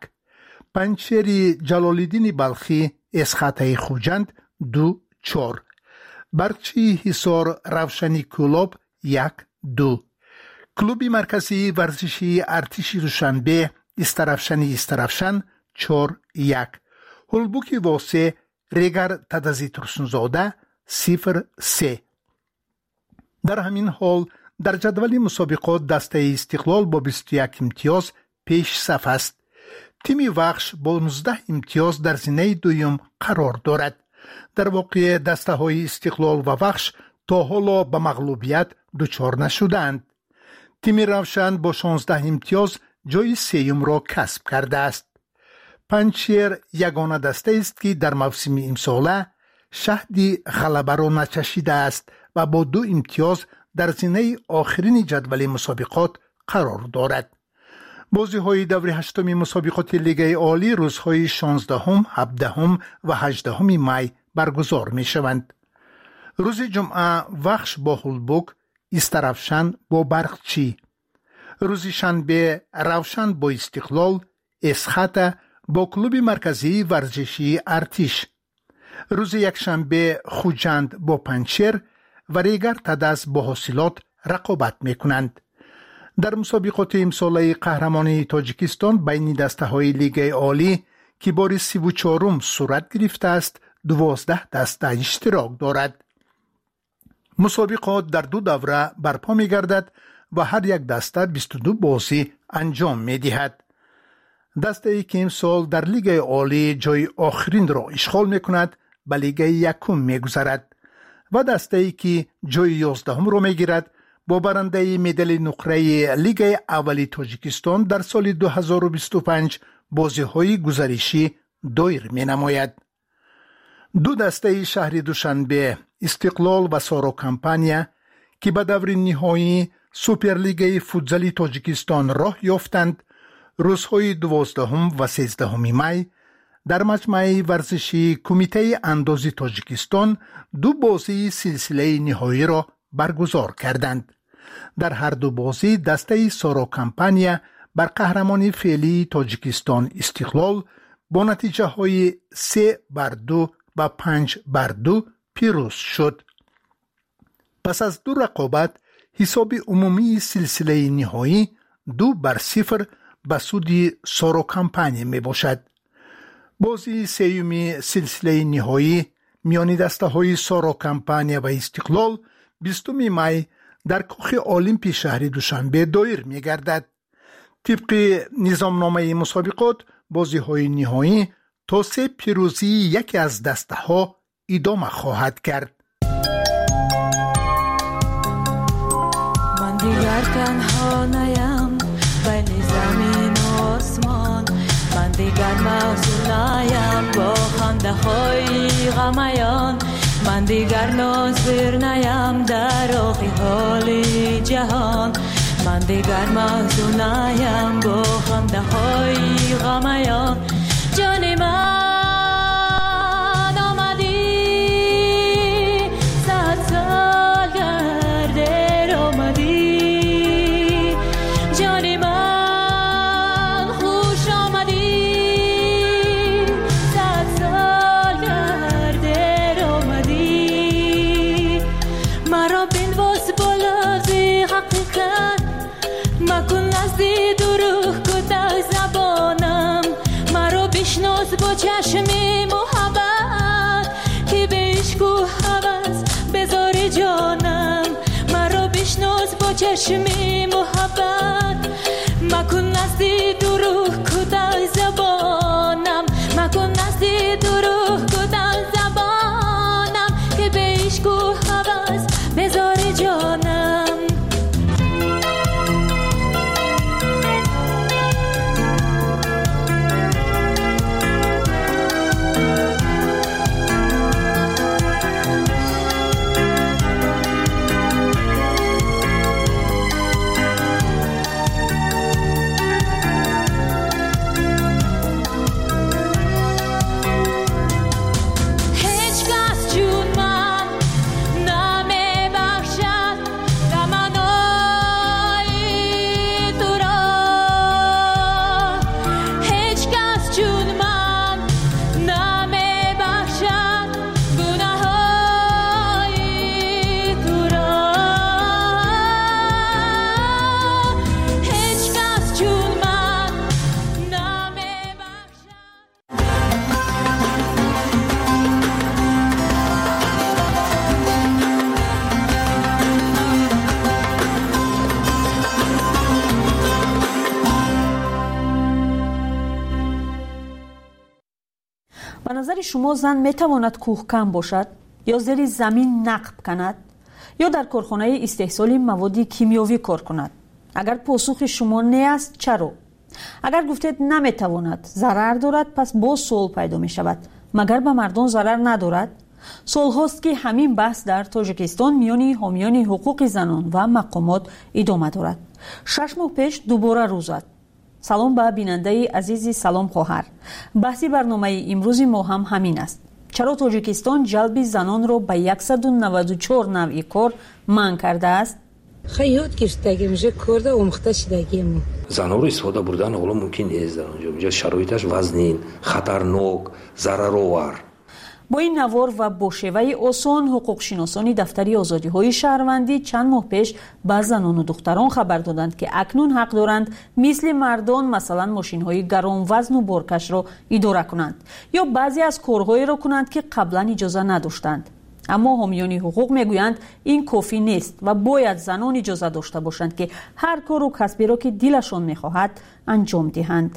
پنچری جلالالدین بلخی اسخطه خوجند دو چار، برچی حصار روشنی کلوب یک دو، کلوبی مرکزی ورزشی ارتشی دوشنبه استرفشنی استرفشن چار یک، هلبوکی واسه ریگر تدزی ترسنزاده صفر سه. در همین حال در جدول مسابقات دسته استقلال با بیست و یک امتیاز پیش صف است. تیم وخش با نوزده امتیاز در زینه دویم قرار دارد. در واقع دسته های استقلال و وخش تا حالا به مغلوبیت دچار نشدند. تیم روشن با شانزده امتیاز جای سیوم را کسب کرده است. پنچیر یگانه دسته است که در موسم امساله شهدی غلبه را نچشیده است و با دو امتیاز در زینه آخرین جدول مسابقات قرار دارد. بازی های دور هشتمی مسابقات لیگ عالی روزهای شانزدهم، هفدهم و هجدهم می برگزار می شوند. روز جمعه وخش با هلبوک، استرفشن با برقچی. روز شنبه روشن با استقلال، اسخطه با کلوب مرکزی ورزشی ارتش. روز یکشنبه خوجند با پنچر و ریگر تدز با حاصلات رقابت می کنند. در مسابقات امساله قهرمانی تاجیکستان بین دسته های لیگ عالی که بار سی و چهارم صورت گرفته است، دوازده دسته اشتراک دارد. مسابقات در دو دوره برپا می گردد و هر یک دسته بیست و دو بازی انجام می دهد. دسته ای که امسال در لیگ عالی جای آخرین را اشغال می کند به لیگ یکم می گذرد و دسته ای که جای یازدهم را می گیرد با برنده مدال نقره لیگ اولی تاجیکستان در سال دو هزار و بیست و پنج بازی های گزارشی دایر می نماید. دو دسته شهر دوشنبه، استقلال و سارا کمپانیا که به دور نهایی سوپرلیگ فوتزال تاجیکستان راه یافتند، روزهای دوازدهم و سیزدهم می در مجمع ورزشی کمیته اندازی تاجیکستان دو بازی سلسله نهایی را برگزار کردند. در هر دو بازی دسته سارا کمپانیا بر قهرمان فعلی تاجیکستان استقلال با نتیجه های سه بر دو و پنج بر دو پیروز شد. پس از دو رقابت حساب عمومی سلسله نهایی دو بر صفر به سود سارا کمپانیا می باشد. بازی سیومی سلسله نهایی میان دسته های سارا کمپانیا و استقلال بیستم می در کاخ المپی شهر دوشنبه دایر می گردد. طبق نظامنامه مسابقات بازی های نهایی تا سه پیروزی یکی از دسته ها ادامه خواهد کرد. من دیگر تنها نیم بین زمین و آسمان، من دیگر محزون نیم با خنده های غمیان، من دیگر ناظر نیم در آخی حال جهان، من دیگر محزون نیم با خنده های غمیان. جان من آمدی صد سال گرده آمدی، جان من خوش آمدی صد سال گرده آمدی. مرا بنواز بالا زی حقیقت، مکن نزدی دروغ کده زبانم، مرا بشناس با چشم محبت که به عشق و هوس بذار جانم، مرا بشناس با چشم محبت، مکن نزدی دروغ کده زبانم، مکن نزدی دروغ کده زبانم که به عشق و هوس بذار جانم. به نظر شما زن میتواند کوهکن باشد یا زیر زمین نقب کند یا در کارخانه استحصال مواد کیمیاوی کار کند؟ اگر پاسخ شما نه است چرا؟ اگر گفتید نمیتواند، ضرر دارد، پس باز سوال پیدا می شود مگر به مردم ضرر ندارد؟ سال هاست که همین بحث در تاجیکستان میان حامیان حقوق زنان و مقامات ادامه دارد. شش ماه پیش دوباره روز زد. سلام به بیننده عزیزی، سلام خواهر. بحثی برنامه امروز ما هم همین است. چرا تاجیکستان جلب زنان را به صد و نود و چهار نوع کار منع کرده است؟ خیلی گرفتگی میشه کرده اومخته شدگی مو زنها رو استفاده بردن حالا ممکن نیست در اونجا. اونجا شرایطش وزنین، خطرناک، ضررآور. با این نوار و با شیوه آسان حقوق شناسان دفتری آزادی های شهروندی چند ماه پیش به زنان و دختران خبر دادند که اکنون حق دارند مثل مردان مثلا ماشین های گران وزن و بارکش را اداره کنند یا بعضی از کارهایی را کنند که قبلا اجازه نداشتند. اما حامیان حقوق میگویند این کافی نیست و باید زنان اجازه داشته باشند که هر کار و کسبی را که دلشان میخواهد انجام دهند.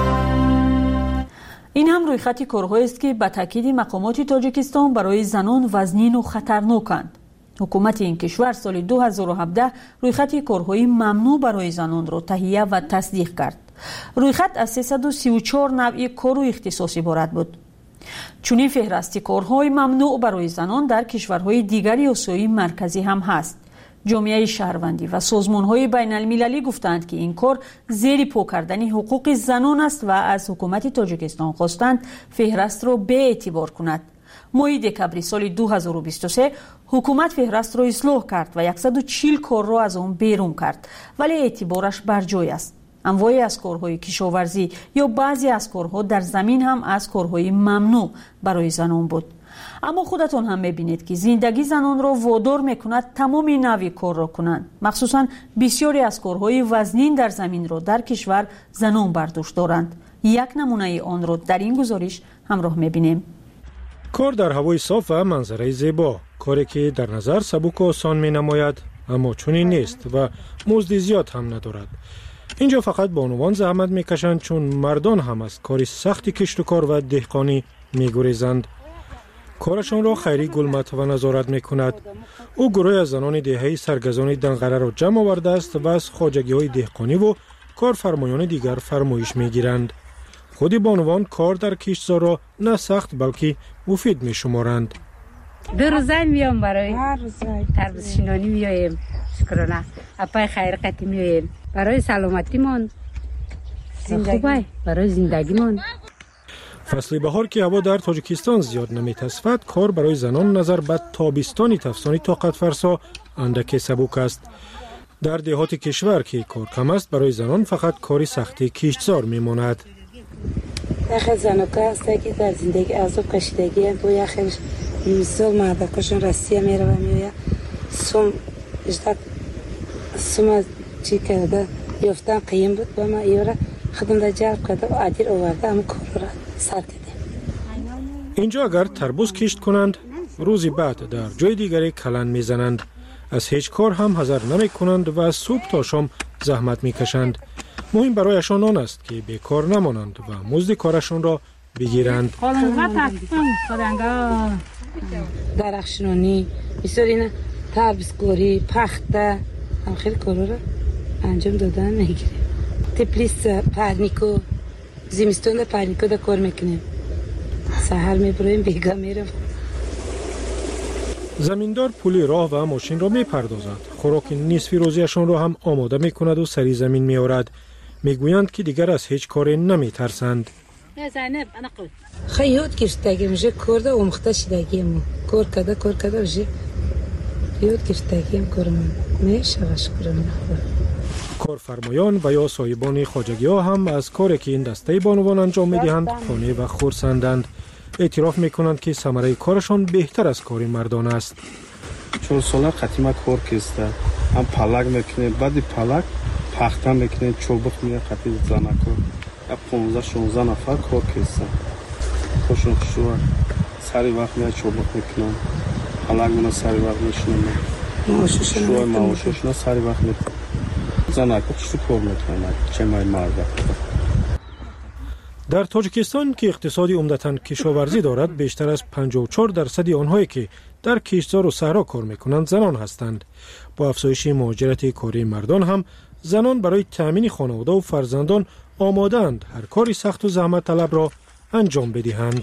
این هم روی خط کارهایی است که به تاکید مقامات تاجیکستان برای زنان وزنین و خطرناکند. حکومت این کشور سال دو هزار و هفده رویخط کارهای ممنوع برای زنان را تهیه و تصدیق کرد. رویخط از سیصد و سی و چهار نوع کار و اختصاص عبارت بود. چنین فهرست کارهای ممنوع برای زنان در کشورهای دیگری آسیای مرکزی هم هست. جامعه شهروندی و سازمان‌های بین‌المللی گفتند که این کار زیر پا کردن حقوق زنان است و از حکومت تاجیکستان خواستند فهرست را به اعتبار کند. ماه دکبر سال دو هزار و بیست و سه حکومت فهرست را اصلاح کرد و صد و چهل کار را از آن بیرون کرد، ولی اعتبارش بر جای است. انواعی از کارهای کشاورزی یا بعضی از کارها در زمین هم از کارهای ممنوع برای زنان بود. اما خودتون هم میبینید که زندگی زنان را وادار میکند تمام نوع کار را کنند. مخصوصا بسیاری از کارهای وزنین در زمین را در کشور زنان برداشت دارند. یک نمونه آن را در این گزارش همراه میبینیم. کار در هوای صاف و منظره زیبا، کاری که در نظر سبک و آسان می نماید، اما چنین نیست و مزد زیاد هم ندارد. اینجا فقط بانوان زحمت میکشند چون مردان هم از کاری سخت کشت و کار و دهقانی میگریزند. کارشان را خیری گلمت و نظارت میکند. او گروه از زنان دهه‌ای سرگزان دنقره را جمع آورده است و از خواجگی های دهقانی و کارفرمایان دیگر فرمایش میگیرند. خود بانوان کار در کشتزار را نه سخت بلکه مفید میشمارند. دو روزه میام برای تربیت شینانی میایم، شکرانه اپای خیرقتی میایم برای سلامتیمون، خوبه برای زندگیمون. فصل بهار که هوا در تاجیکستان زیاد نمیتصفد، کار برای زنان نظر به تابستانی تفسانی طاقت فرسا اندک سبک است. در دهات کشور که کار کم است، برای زنان فقط کاری سختی کشتزار میماند. یخ زنوکا است که در زندگی عذاب کشیدگی با یخش مثال مادرکشون رسیه میره و میویا سوم اشتاق سوم چی کرده یافتن قیم بود با ما ایورا خودم در جلب کرده و عدیر آورده اما کار را سر کردیم. اینجا اگر تربوز کشت کنند، روزی بعد در جای دیگری کلن میزنند. از هیچ کار هم حذر نمی کنند و از صبح تا شام زحمت میکشند. مهم برایشان آن است که بیکار نمانند و مزد کارشان را بگیرند. درخشنانی، بسیار این تربیزکاری، پخته، هم خیلی کارا را انجام دادن میگیریم. تپلیس پرنیکو، زمستون در پرنیکو در کار میکنیم. سحر میبریم بیگا میرم. زمیندار پول راه و ماشین را میپردازد. خوراک نصفی روزیشان را هم آماده میکند و سری زمین میآورد. میگویند که دیگر از هیچ کاری نمیترسند. خیلی یاد گرفتگیم جه کرده و مخته شدگیم کار کده کار کده جه یاد گرفتگیم کارم میشه شکرم. کارفرمایان و یا صاحبان خواجگی ها هم از کاری که این دسته بانوان انجام میدهند خانه و خرسندند. اعتراف میکنند که ثمره کارشان بهتر از کار مردان است. چهار ساله قدیما کار کسته هم پلک میکنه، بعد پلک پخته میکنه، چوبک میره قطعی زنکو یک پونزده شونزده نفر کار کسته خوشون خوشون سری وقت میره چوبک میکنن، پلک منو سری وقت میشنم شوی معاششون سری وقت میکنن زنکو خوشون کار میکنن چه مای مرده. در تاجیکستان که اقتصادی عمدتاً کشاورزی دارد، بیشتر از پنجاه و چهار درصد آنهایی که در کشتزار و صحرا کار میکنند زنان هستند. با افزایش مهاجرت کاری مردان هم زنان برای تأمین خانواده و فرزندان آماده‌اند هر کاری سخت و زحمت طلب را انجام بدهند.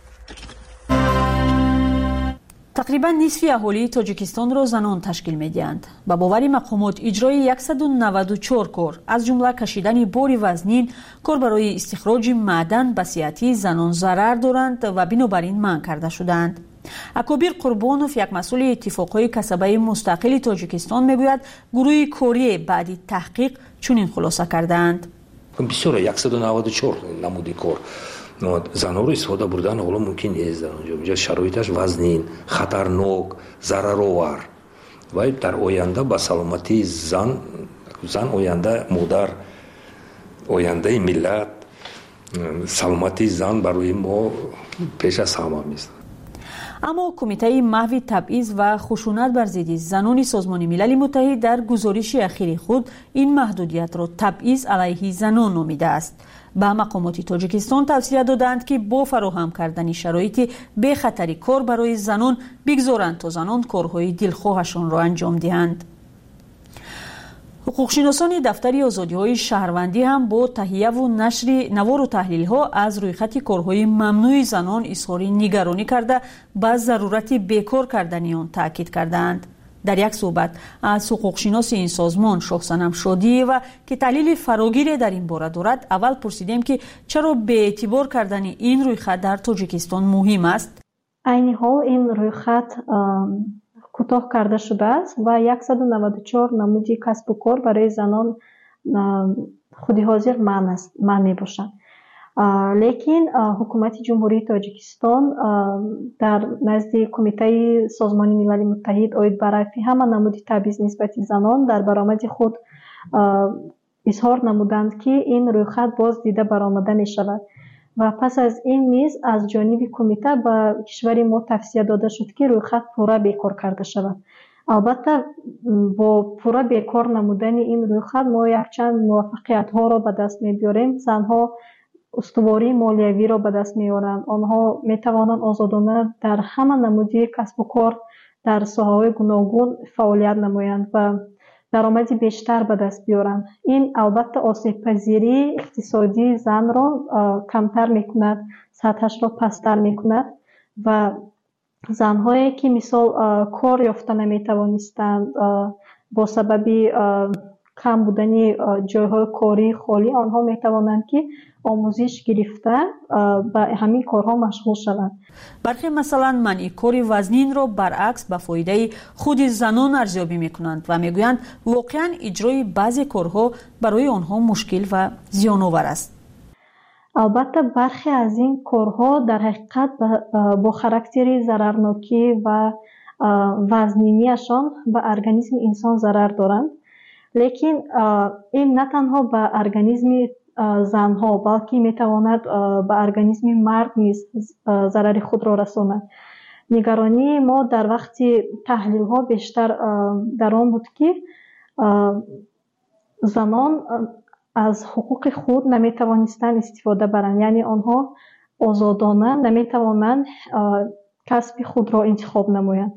تقریبا نصف اهالی تاجیکستان را زنان تشکیل می‌دهند. با باور مقامات اجرای صد و نود و چهار کار از جمله کشیدن بار وزنین، کار برای استخراج معدن به صحت زنان ضرر دارند و بنابراین منع کرده شدند. اکابر قربانوف، یک مسئول اتفاقهای کسبه مستقل تاجیکستان، میگوید گروه کاری بعد تحقیق چنین خلاصه کردند. بسیار صد و نود و چهار نمودی کار زنها رو استفاده بردن حالا ممکن نیست در اونجا. اینجا شرایطش وزنین، خطرناک، ضررآور و در آینده با سلامتی زن زن آینده مادر، آینده ملت، سلامتی زن برای ما پیش از همه است. اما کمیته محو تبعیض و خشونت بر ضد زنان سازمان ملل متحد در گزارش اخیر خود این محدودیت را تبعیض علیه زنان نامیده است. به مقامات تاجیکستان توصیه دادند که با فراهم کردن شرایط بی خطری کار برای زنان بگذارند تا زنان کارهای دلخواهشان را انجام دهند. حقوقشناسان دفتر آزادی‌های شهروندی هم با تهیه و نشر نوار و تحلیل‌ها از رویخط کارهای ممنوع زنان اظهار نگرانی کرده به ضرورت بیکار کردن آن تاکید کردند. در یک صحبت از حقوقشناس این سازمان شاهصنم شادی و که تحلیل فراگیر در این باره دارد اول پرسیدیم که چرا به اعتبار کردن این رویخط در تاجیکستان مهم است. عین حال این رویخط کوتاه کرده شده است و صد و نود و چهار نمودی کسب و کار برای زنان خودی حاضر من است من می باشند. لیکن حکومت جمهوری تاجیکستان در نزد کمیته سازمان ملل متحد اوید برای همه نمودی تبعیض نسبت زنان در برآمد خود اظهار نمودند که این رویخط باز دیده برآمده می شود و پس از این نیز از جانب کمیته به کشور ما توصیه داده شد که رویخط پورا بیکار کرده شود. البته با پورا بیکار نمودن این رویخط ما یک چند موفقیت ها را به دست می بیاریم. زنها استواری مالیوی را به دست می آورند. آنها می توانند آزادانه در همه نمودی کسب و کار در ساحه‌های گوناگون فعالیت نمایند و درآمدی بیشتر به دست بیارند. این البته آسیب پذیری اقتصادی زن را کمتر می کند، سطحش را پستر می کند و زنهایی که مثال کار یافته نمی توانستند با سبب کم بودن جایهای کاری خالی آنها می توانند که آموزش گرفته به همین کارها مشغول شوند. برخی مثلا منع کار وزنین را برعکس به فایده خود زنان ارزیابی میکنند و میگویند واقعا اجرای بعضی کارها برای آنها مشکل و زیان آور است. البته برخی از این کارها در حقیقت با خاراکتر ضررناکی و وزنینیشان به ارگانیسم انسان ضرر دارند. لیکن این نه تنها به ارگانیسم زنها بلکه میتواند به ارگانیسم مرد نیز ضرر خود را رساند. نگرانی ما در وقت تحلیل ها بیشتر در آن بود که زنان از حقوق خود نمیتوانستند استفاده برند، یعنی آنها آزادانه نمیتوانند کسب خود را انتخاب نمایند،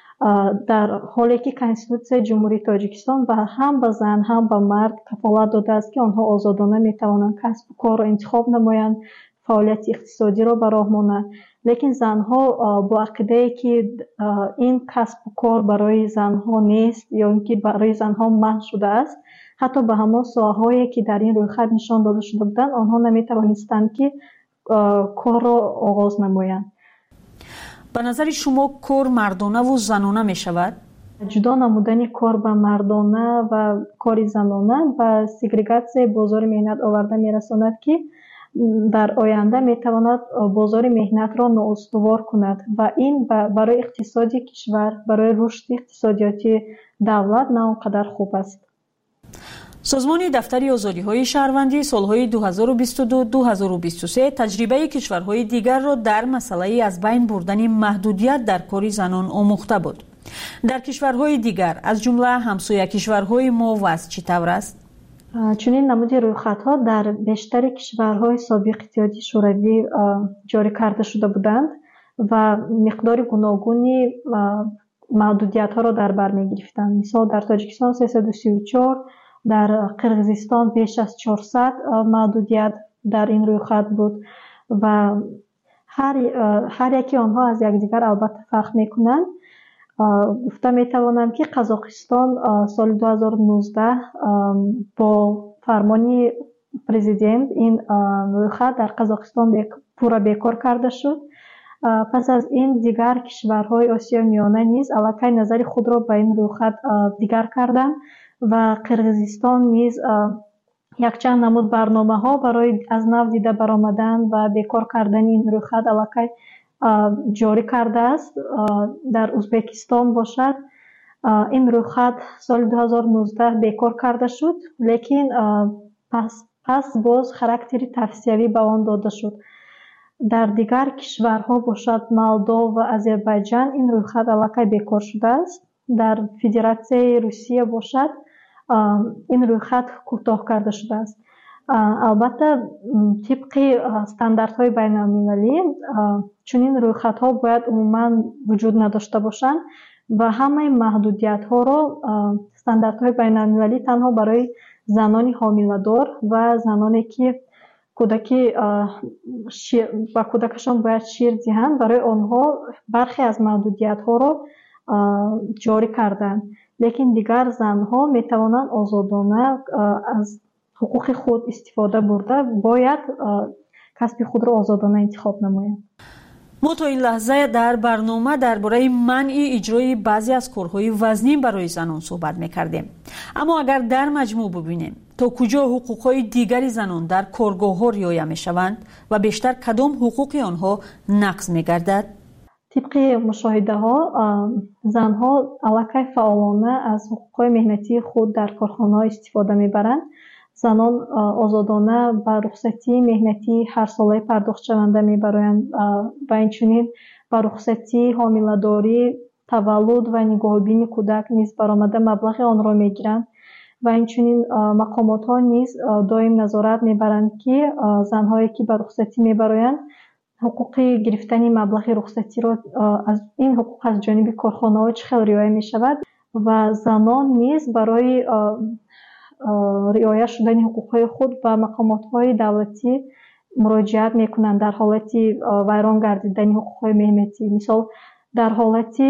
در حالی که کنستیتوسیون جمهوری تاجیکستان و هم به زن هم به مرد کفالت داده است که آنها آزادانه میتوانند کسب و کار را انتخاب نمایند، فعالیت اقتصادی را به راه مانند. لیکن زنها با عقیده که این کسب و کار برای زنها نیست یا اینکه برای زنها منع شده است، حتی به همان ساحه‌هایی که در این رویخط نشان داده شده بودند آنها نمیتوانستند که کار را آغاز نمایند. به نظر شما کار مردانه و زنانه می شود؟ جدا نمودن کار به مردانه و کار زنانه و سگریگاسیون بازار مهنت آورده می رساند که در آینده می تواند بازار مهنت را نااستوار کند و این برای اقتصادی کشور، برای رشد اقتصادیاتی دولت نه آنقدر خوب است. سازمان دفتر آزادی‌های شهروندی سالهای دو هزار و بیست و دو تا دو هزار و بیست و سه تجربه کشورهای دیگر را در مسئله از بین بردن محدودیت در کار زنان آموخته بود. در کشورهای دیگر از جمله همسایه کشورهای ما وضع چطور است؟ چنین نمود رویخط‌ها در بیشتر کشورهای سابق اتحادیه شوروی جاری کرده شده بودند و مقدار گوناگونی محدودیت‌ها را در بر می‌گرفتند. مثال در تاجیکستان سیصد و سی و چهار، در قرقیزستان بیش از چهارصد محدودیت در این رویخط بود و هر هر یکی آنها از یکدیگر البته فرق میکنند. گفته میتوانم که قزاقستان سال دو هزار و نوزده با فرمان پرزیدنت این رویخط در قزاقستان پورا بیکار کرده شد. پس از این دیگر کشورهای آسیا میانه نیز الکی نظر خود را به این رویخط دیگر کردند و قرقیزستان نیز یک چند نمود برنامه ها برای از نو دیده برآمدن و بیکار کردن این رویخط الکی جاری کرده است. در ازبکستان باشد این رویخط سال دو هزار و نوزده بیکار کرده شد، لیکن پس پس باز خاراکتر توصیوی به آن داده شد. дар дигар кишварҳо бошад молдов ва азербайҷан ин рӯйхат аллакай бекор шудааст. дар федератсияи русия бошад ин рӯйхат кӯтоҳ карда шудааст. албатта тибқи стандартҳои байналмилалӣ чунин рӯйхатҳо бояд умуман вуҷуд надошта бошанд ва ҳамаи маҳдудиятҳоро стандартҳои байналмилалӣ танҳо барои занони ҳомиладор ва заноне ки кӯдаки ба кӯдакашон бояд шир диҳанд, барои онҳо бархе аз маҳдудиятҳоро ҷорӣ карданд. лекин дигар занҳо метавонанд озодона аз ҳуқуқи худ истифода бурда бояд касби худро озодона интихоб намоянд. мо то ин лаҳза дар барнома дар бораи манъи иҷрои баъзе аз корҳои вазнин барои занон суҳбат мекардем. аммо агар дар маҷмӯъ бубинем то куҷо ҳуқуқҳои дигари занон дар коргоҳҳо риоя мешаванд ва бештар кадом ҳуқуқи онҳо нақз мегардад? тибқи мушоҳидаҳо занҳо аллакай фаъолона аз ҳуқуқҳои меҳнатии худ дар корхонаҳо истифода мебаранд. занон озодона ба рухсатии меҳнатии ҳарсолаи пардохтшаванда мебароянд ва инчунин ба рухсатии ҳомиладорӣ, таваллуд ва нигоҳубини кӯдак низ баромада маблағи онро мегиранд ва инчунин мақомотҳо низ доим назорат мебаранд ки занҳое ки ба рухсатӣ мебароянд ҳуқуқи гирифтани маблағи рухсатиро аз ин ҳуқуқ аз ҷониби корхонаҳо чӣ хел риоя мешавад ва занон низ барои риоя шудани ҳуқуқҳои худ ба мақомотҳои давлатӣ муроҷиат мекунанд дар ҳолати вайрон гардидани ҳуқуқҳои меҳнатӣ. мисол дар ҳолати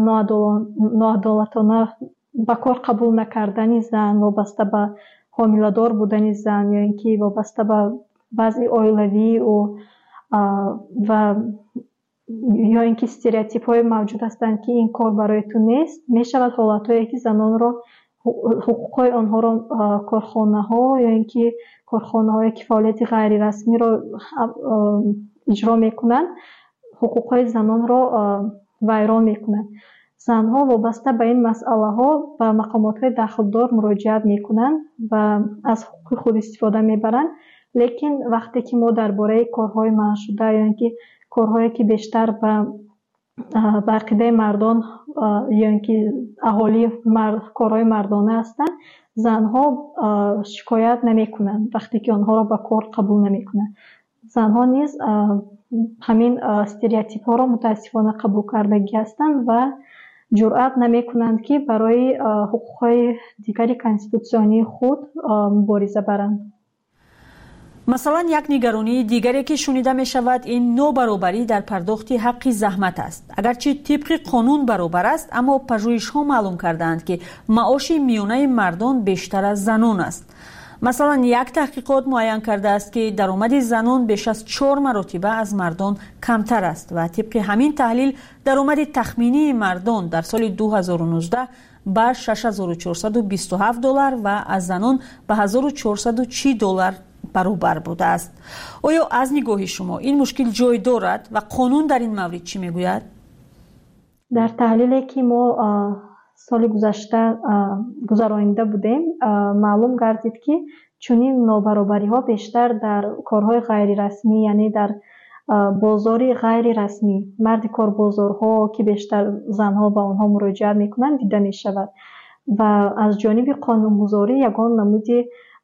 ноадолатона ба кор қабул накардани зан вобаста ба ҳомиладор будани зан ё ин ки вобаста ба вазъи оилавии ӯ ва ё ин ки стереотипҳое мавҷуд ҳастанд ки ин кор барои ту нест, мешавад ҳолатҳое ки занонро ҳуқуқҳои онҳоро корхонаҳо ё ин ки корхонаҳое ки фаъолияти ғайрирасмиро иҷро мекунанд ҳуқуқҳои занонро вайрон мекунанд. занҳо вобаста ба ин масъалаҳо ба мақомотҳои дахлдор муроҷиат мекунанд ва аз ҳуқуқи худ истифода мебаранд. лекин вақте ки мо дар бораи корҳои манъшуда ё ин ки корҳое ки бештар ба ба ақидаи мардон ё ин ки аҳолии корҳои мардона ҳастанд, занҳо шикоят намекунанд вақте ки онҳоро ба кор қабул намекунанд. занҳо низ ҳамин стереотипҳоро мутаассифона қабул кардагӣ ҳастанд ва ҷуръат намекунанд ки барои ҳуқуқҳои дигари конститутсионии худ мубориза баранд. масалан, як нигаронии дигаре ки шунида мешавад ин нобаробарӣ дар пардохти ҳаққи заҳмат аст. агарчи тибқи қонун баробар аст, аммо пажӯҳишҳо маълум кардаанд ки маоши миёнаи мардон бештар аз занон аст. масалан, як таҳқиқот муайян кардааст ки даромади занон беш аз чор маротиба аз мардон камтар аст ва тибқи ҳамин таҳлил даромади тахминии мардон дар соли ду ҳазору нуздаҳ ба шаш ҳазору чорсаду бисту ҳафт доллар ва аз занон ба ҳазору чорсаду чил доллар баробар будааст. оё аз нигоҳи шумо ин мушкил ҷой дорад ва қонун дар ин маврид чӣ мегӯяд? дар таҳлиле ки мо соли гузашта гузаронида будем, маълум гардид ки чунин нобаробариҳо бештар дар корҳои ғайрирасмӣ, яъне дар бозори ғайрирасмӣ, марди корбозорҳо ки бештар занҳо ба онҳо муроҷиат мекунанд дида мешавад ва аз ҷониби қонунгузорӣ ягон намуди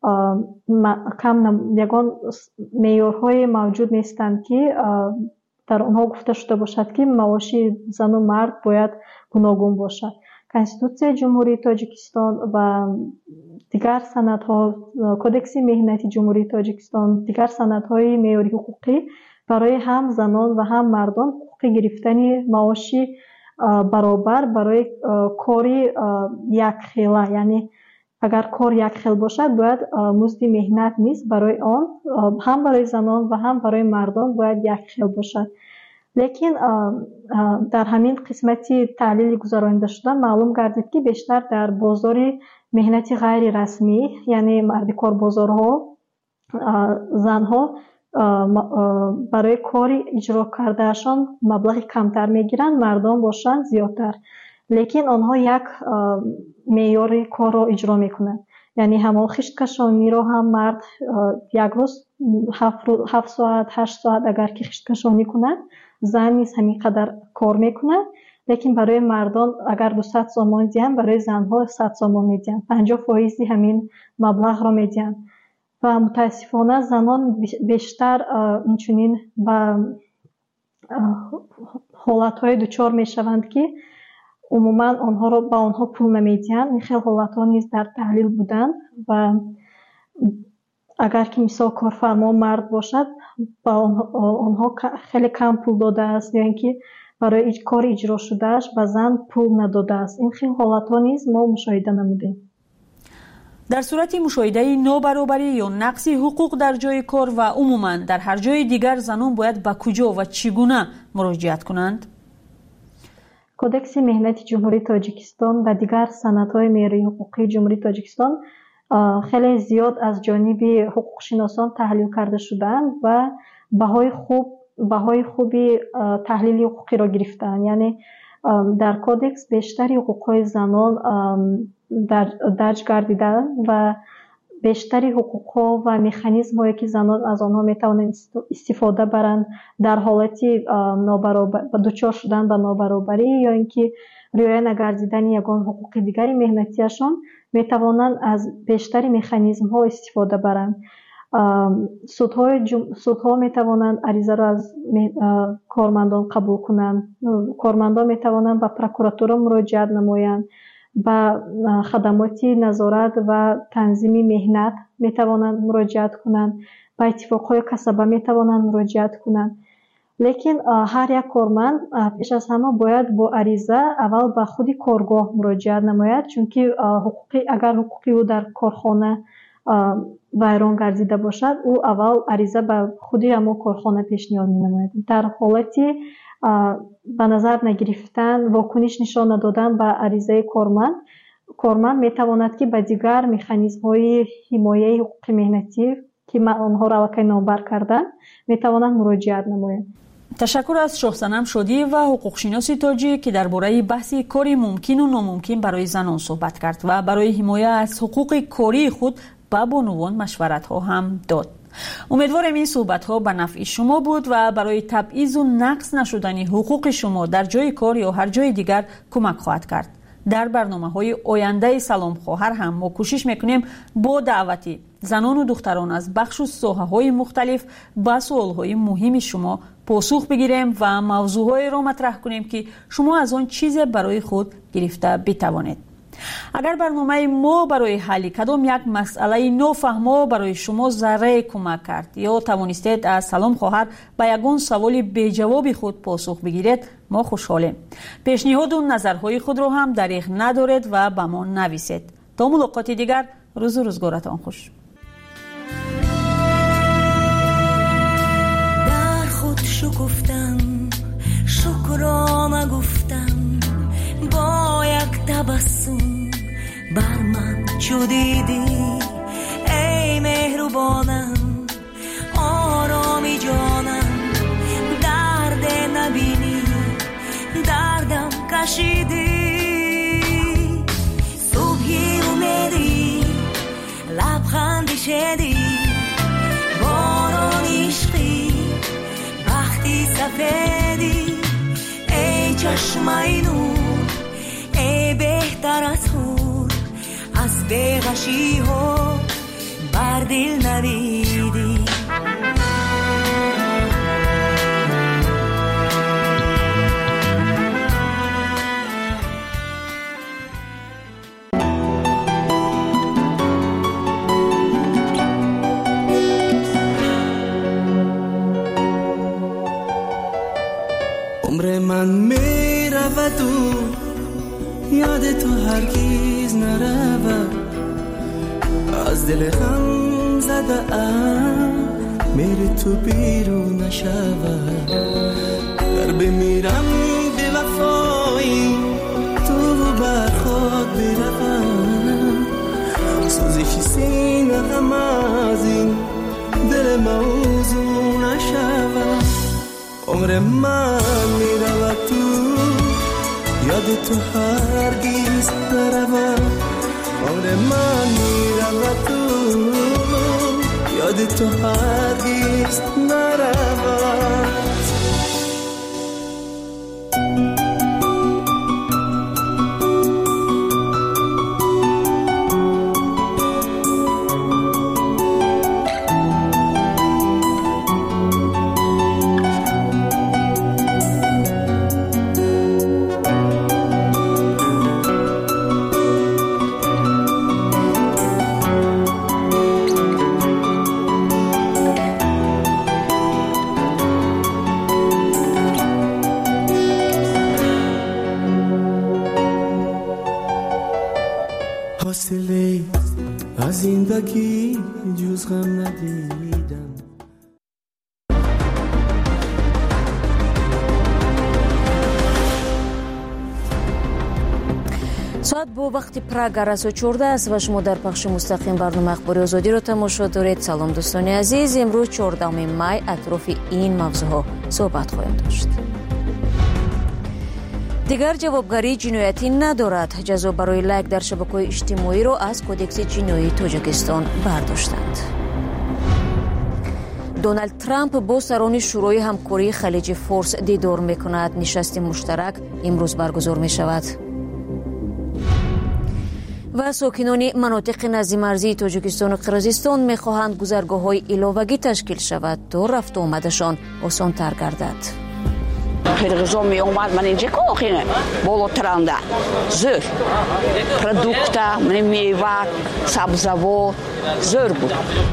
кам ягон меъёрҳое мавҷуд нестанд ки дар онҳо гуфта шуда бошад ки маоши зану мард бояд гуногун бошад. конститутсияи ҷумҳурии Тоҷикистон ва дигар санадҳо, кодекси меҳнати ҷумҳурии Тоҷикистон, дигар санадҳои меъёри ҳуқуқӣ барои ҳам занон ва ҳам мардон ҳуқуқи гирифтани маоши баробар барои кори якхела, яъне агар кор якхел бошад, бояд музди меҳнат низ барои он ҳам барои занон ва ҳам барои мардон бояд якхел бошад. лекин дар ҳамин қисмати таҳлили гузаронида шуда маълум гардид ки бештар дар бозори меҳнати ғайрирасмӣ, яъне марди корбозорҳо, занҳо барои кори иҷро кардаашон маблағи камтар мегиранд, мардон бошанд зиёдтар. лекин онҳо як меъёри корро иҷро мекунанд. یعنی همون خشت کشانی رو هم مرد یک روز هفت ساعت هشت ساعت اگر که خشت کشانی کنه، زن نیز همین قدر کار میکنه. لیکن برای مردان اگر دویست سوم دیدن، برای زنها صد سوم میدن، پنجاه فایز همین مبلغ را میدن. و متاسفانه زنان بیشتر اینچنین با حالتهای دچار میشوند که عموما آنها را با آنها پول نمیدن. این خیلی حالتها نیز در تحلیل بودن و اگر که مثال کارفرما مرد باشد با آنها خیلی کم پول داده است یا اینکه برای کار اجرا شدهش به زن پول نداده است. این خیلی حالتها نیز ما مشاهده نمودیم. در صورت مشاهده نابرابری یا نقص حقوق در جای کار و عموما در هر جای دیگر، زنان باید به کجا و چگونه مراجعت کنند؟ کودکس مهنت جمهوری تاجیکستان و دیگر سندهای معیاری حقوقی جمهوری تاجیکستان خیلی زیاد از جانب حقوق شناسان تحلیل کرده شدند و بهای خوب بهای خوبی تحلیل حقوقی را گرفتند. یعنی در کودکس بیشتری حقوقهای زنان در درج گردیده و بیشتری حقوقها و مکانیزم هایی که زنان از آنها میتوانند استفاده برند در حالتی نابرابر دچار شدن به نابرابری یا اینکه رعایت نگردیدن یگان حقوق دیگری مهنتیشان میتوانند از بیشتری مکانیزم ها استفاده برند. سودهای جم... سودها میتوانند عریضه را از کارمندان قبول کنند. کارمندان میتوانند به پروکراتور مراجعت نمایند. با خدمات نظارت و تنظیم مهنت میتوانند مراجعت کنند. با اتفاقهای کسبه میتوانند مراجعت کنند. لیکن هر یک کارمند پیش از همه باید با عریضه اول به خود کارگاه مراجعت نماید، چون که حقوقی اگر حقوقی او در کارخانه ویران گردیده باشد، او اول عریضه به خودی همون کارخانه پیشنهاد می نماید. در حالتی به نظر نگرفتن، واکنش نشان ندادن به عریضه کارمند، کارمند می تواند که به دیگر مکانیزم های حمایه حقوق مهنتی که ما آنها را واقعا نامبر کردن می توانند مراجعت نماید. تشکر از شاهصنم شادی و حقوق شناس تاجی که درباره بحث کاری ممکن و ناممکن برای زنان صحبت کرد و برای حمایت از حقوق کاری خود به بانوان مشورت ها هم داد. امیدوارم این صحبت ها به نفع شما بود و برای تبعیض و نقص نشدن حقوق شما در جای کار یا هر جای دیگر کمک خواهد کرد. در برنامه های آینده سلام خواهر هم ما کوشش میکنیم با دعوتی زنان و دختران از بخش و ساحه های مختلف به سوال های مهم شما پاسخ بگیریم و موضوع های را مطرح کنیم که شما از آن چیز برای خود گرفته بتوانید. اگر برنامه ما برای حل کدام یک مسئله نافهمه برای شما ذره کمک کرد یا توانستید از سلام خواهر به یگان سوال بی جواب خود پاسخ بگیرید، ما خوشحالیم. پیشنهاد و نظرهای خود را هم دریغ ندارید و به ما نویسید. تا ملاقات دیگر، روز و روزگارتان خوش. در خود شکفتم، شکرانه گفتم، با یک تبسم بر من چو دیدی ای مهربانم، آرامی جانم، درد نبینی دردم کشیدی، صبحی امیدی لبخندی شدی، باران عشقی بختی سفیدی، ای چشمای نور، ای بهتر از خود، از بیغشی ها بر دل نویدی. عمر من می رود و یاد تو هرگیز نرود، از دل غم زده ام میری تو بیرون نشود، در بمیرم به وفایی تو بر خود بروم، سوزش سینه غم از این دل موضوع نشود. عمر من می رود تو یاد تو هرگیز نرود، عمر من میرود تو یاد تو هرگز نرود. حاصله از زندگی جز غم ندیدم. ساعت با وقتی پراگ رسو چورده است و شما در پخش مستقیم برنامه اخباری آزادی رو تماشا دارید. سلام دوستان عزیز، امروز چهاردهم می اطراف این موضوع صحبت خواهیم داشت. دیگر جوابگاری جنایتی ندارد. جزا برای لایک در شبکه‌های اجتماعی را از کدکس جنایی تاجیکستان برداشتند. دونالد ترامپ با سران شورای همکاری خلیج فارس دیدار می‌کند. نشست مشترک امروز برگزار می‌شود. و ساکنان مناطق نزدیک مرزی تاجیکستان و قرقیزستان می‌خواهند گذرگاه‌های علاوه‌ای تشکیل شود تا رفت و آمدشان آسان‌تر گردد. قرقیزا می اومد من اینجا کاخینه بالاترانده زور پرودوکتا من میوه سبزوات زور بود.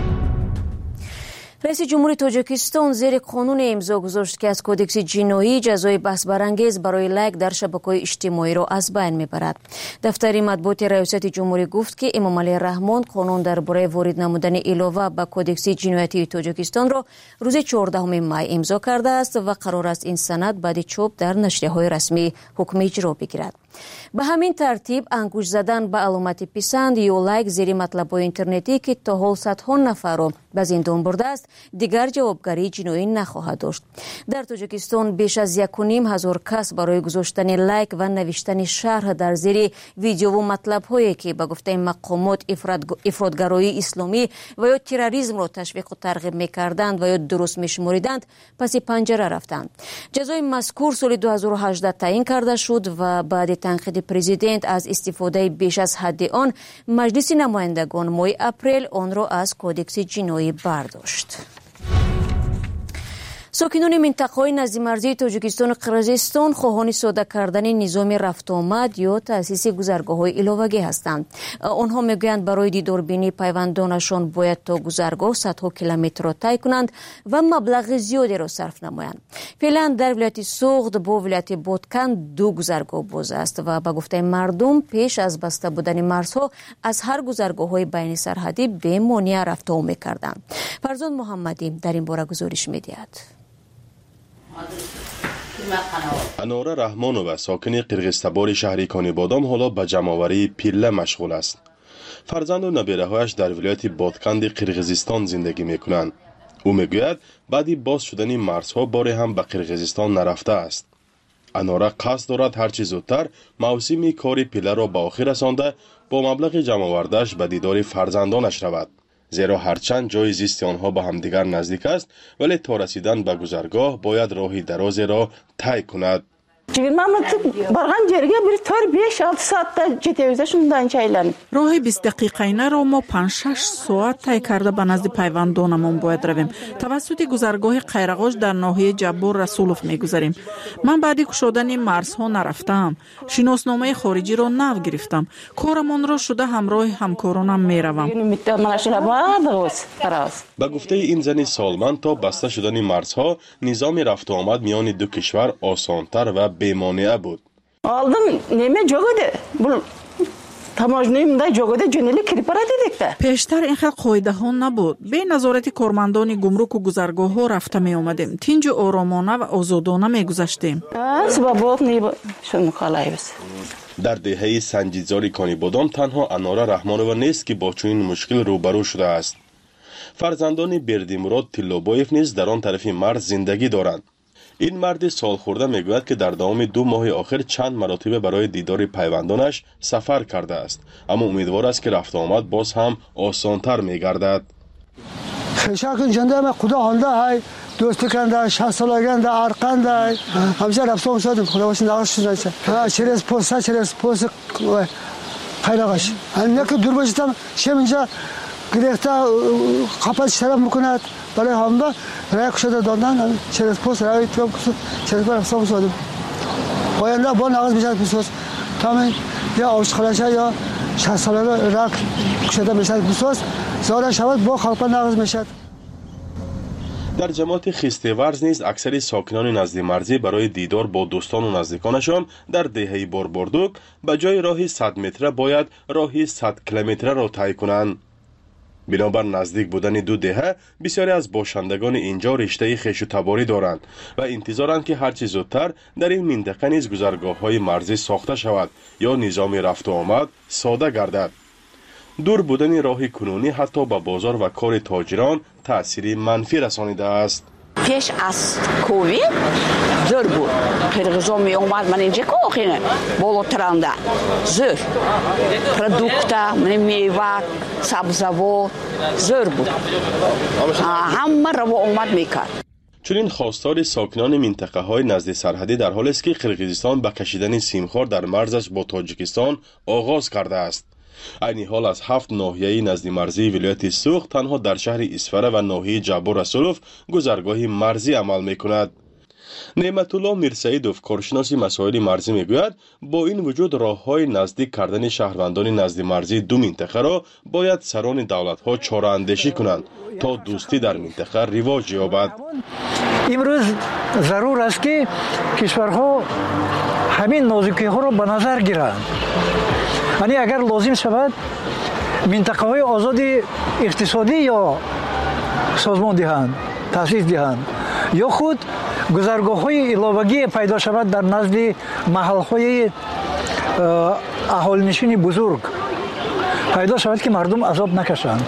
رئیس جمهوری تاجیکستان زیر قانون امضا گذاشت که از کدکس جنایی جزای بحث برانگیز برای لایک در شبکه‌های اجتماعی را از بین میبرد. دفتر مطبوعات ریاست جمهوری گفت که امامعلی رحمان قانون درباره وارد نمودن علاوه به کدکس جنایتی تاجیکستان را روز چهاردهم می امضا کرده است و قرار است این سند بعد چاپ در نشریه‌های رسمی حکم اجرا بگیرد. به همین ترتیب انگوش زدن به علامت پسند یا لایک زیر مطلب‌های اینترنتی که تا حال صدها نفر را به زندان برده است دیگر جوابگاری جنایی نخواهد داشت. در تاجیکستان بیش از یک و نیم هزار کس برای گذاشتن لایک و نوشتن شرح در زیر ویدیو و مطلب‌هایی که به گفته مقامات افراطگرایی اسلامی و یا تروریسم را تشویق و ترغیب می‌کردند و یا درست می‌شماریدند پس پنجره رفتند. جزای مذکور سال دو هزار و هجده تعیین کرده شد و بعد تنقید پرزیدنت از استفاده بیش از حد آن مجلس نمایندگان ماه اپریل آن را از کدکس جنایی برداشت. ساکنان منطقه‌های نزدیک مرزی تاجیکستان و قرقیزستان خواهان ساده کردن نظام رفت و آمد یا تأسیس گذرگاه‌های علاوه‌ای هستند. آنها میگویند برای دیداربینی پیوندانشان باید تا گذرگاه صدها کیلومتر را طی کنند و مبلغ زیادی را صرف نمایند. فعلا در ولایت سوخت با ولایت بادکن دو گذرگاه باز است و به گفته مردم پیش از بسته بودن مرزها از هر گذرگاه‌های بین سرحدی به مانع رفت و آمد می‌کردند. فرزان محمدی در این باره گزارش می‌دهد. انوره رحمانووا ساکن قرقیزتبار شهری کانی بادام حالا به جمع‌آوری پیله مشغول است. فرزند و نبیره‌هایش در ولایت بادکند قرقیزستان زندگی می‌کنند. او می‌گوید بعدی باز شدن مرزها باری هم به قرقیزستان نرفته است. انوره قصد دارد هرچی زودتر موسم کار پیله را به آخر رسانده با مبلغ جمع‌آورده‌اش به دیدار فرزندانش رود. زیرا هرچند جای زیست آنها به همدیگر نزدیک است ولی تا رسیدن به گذرگاه باید راهی درازی را طی کند. راه بیست دقیقه‌ای را ما پنج شش ساعت طی کرده به نزد پیوندانمان باید رویم. توسط گذرگاه قیرغاج در ناحیه جبار رسولوف میگذریم. من بعد گشودن مرزها نرفتم. شناسنامه خارجی را نو گرفتم. کارمان را شده همراه همکارانم میروم. به گفته این زن سالمند تا بسته شدن مرزها نظام رفت و آمد میان دو کشور آسانتر و بی‌مانع بود. Aldım neme jogodu. Bu taможним да jogodu jöneli kirpara dedikte. پیشتر این خیلی قاعده ها نبود. به نظارت کارمندان گمرک و گذرگاه ها رفته می آمدیم. تینج آرامانه و آزادانه می گذشتیم. سبب نی شون خالایبس. در دهه سنجیدزاری کانی بادام تنها انوره رحمانووا نیست که با چنین مشکل روبرو شده است. فرزندان بردیمراد تیلوبایف نیز در آن طرف مرز زندگی دارند. این مرد سال خورده میگوید که در دوام دو ماه آخر چند مرتبه برای دیدار پیوندانش سفر کرده است، اما امیدوار است که رفت آمد باز هم آسانتر میگردد. خشاک جنده ما خدا هنده های دوستی کنده شصت ساله گنده ارقنده همیشه رفتم شدیم خدا باشه نقش نشه چرس پوست چرس پوست خیرگاش نه که دور باشم شمینجا گرفته خپاش طرف میکند برای همه رای شده دادن چرس پوست رای تو چرس رفتم شدیم پاینده با نقش میشه پوست تامین یا آشخالشه یا شصت ساله رای شده میشه پوست زاره شود با خلق نقض میشد. در جماعت خیستیورز نیز اکثر ساکنان نزد مرزی برای دیدار با دوستان و نزدیکانشان در دهه بارباردوک به جای راهی صد متره باید راهی صد کیلومتره را طی کنند. بنابر نزدیک بودن دو دهه بسیاری از باشندگان اینجا رشته خویش و تباری دارند و انتظارند که هرچی زودتر در این منطقه نیز گذرگاه‌های مرزی ساخته شود یا نظام رفت و آمد ساده گردد. دور بودن راه کنونی حتی به بازار و کار تاجران تأثیری منفی رسانیده است. پیش از کووید زور بود. قرغیزا می اومد من اینجا کوخینه بالاترانده زور پرودوکت من میوه سبزوات زور بود. همه رو اومد میکرد. چنین خواستار ساکنان منطقه های نزد سرحدی در حالی است که قرغیزستان به کشیدن سیمخوار در مرزش با تاجیکستان آغاز کرده است. این حال از هفت ناحیه نزد مرزی ولایت سوخت تنها در شهر اسفره و ناحیه جبور رسولوف گذرگاه مرزی عمل می کند. نعمت الله میرسعیدوف کارشناس مسائل مرزی میگوید با این وجود راههای نزدیک کردن شهروندان نزد مرزی دو منطقه را باید سران دولت ها چاره اندیشی کنند تا دوستی در منطقه رواج یابد. امروز ضرور است که کشورها همین نازکی ها را به نظر گیرند. یعنی اگر لازم شود منطقه های آزاد اقتصادی یا سازمان دهند تأسیس دهند یا خود گذرگاه های علاوگی پیدا شود در نزد محل های اهالینشین بزرگ پیدا شود که مردم عذاب نکشند.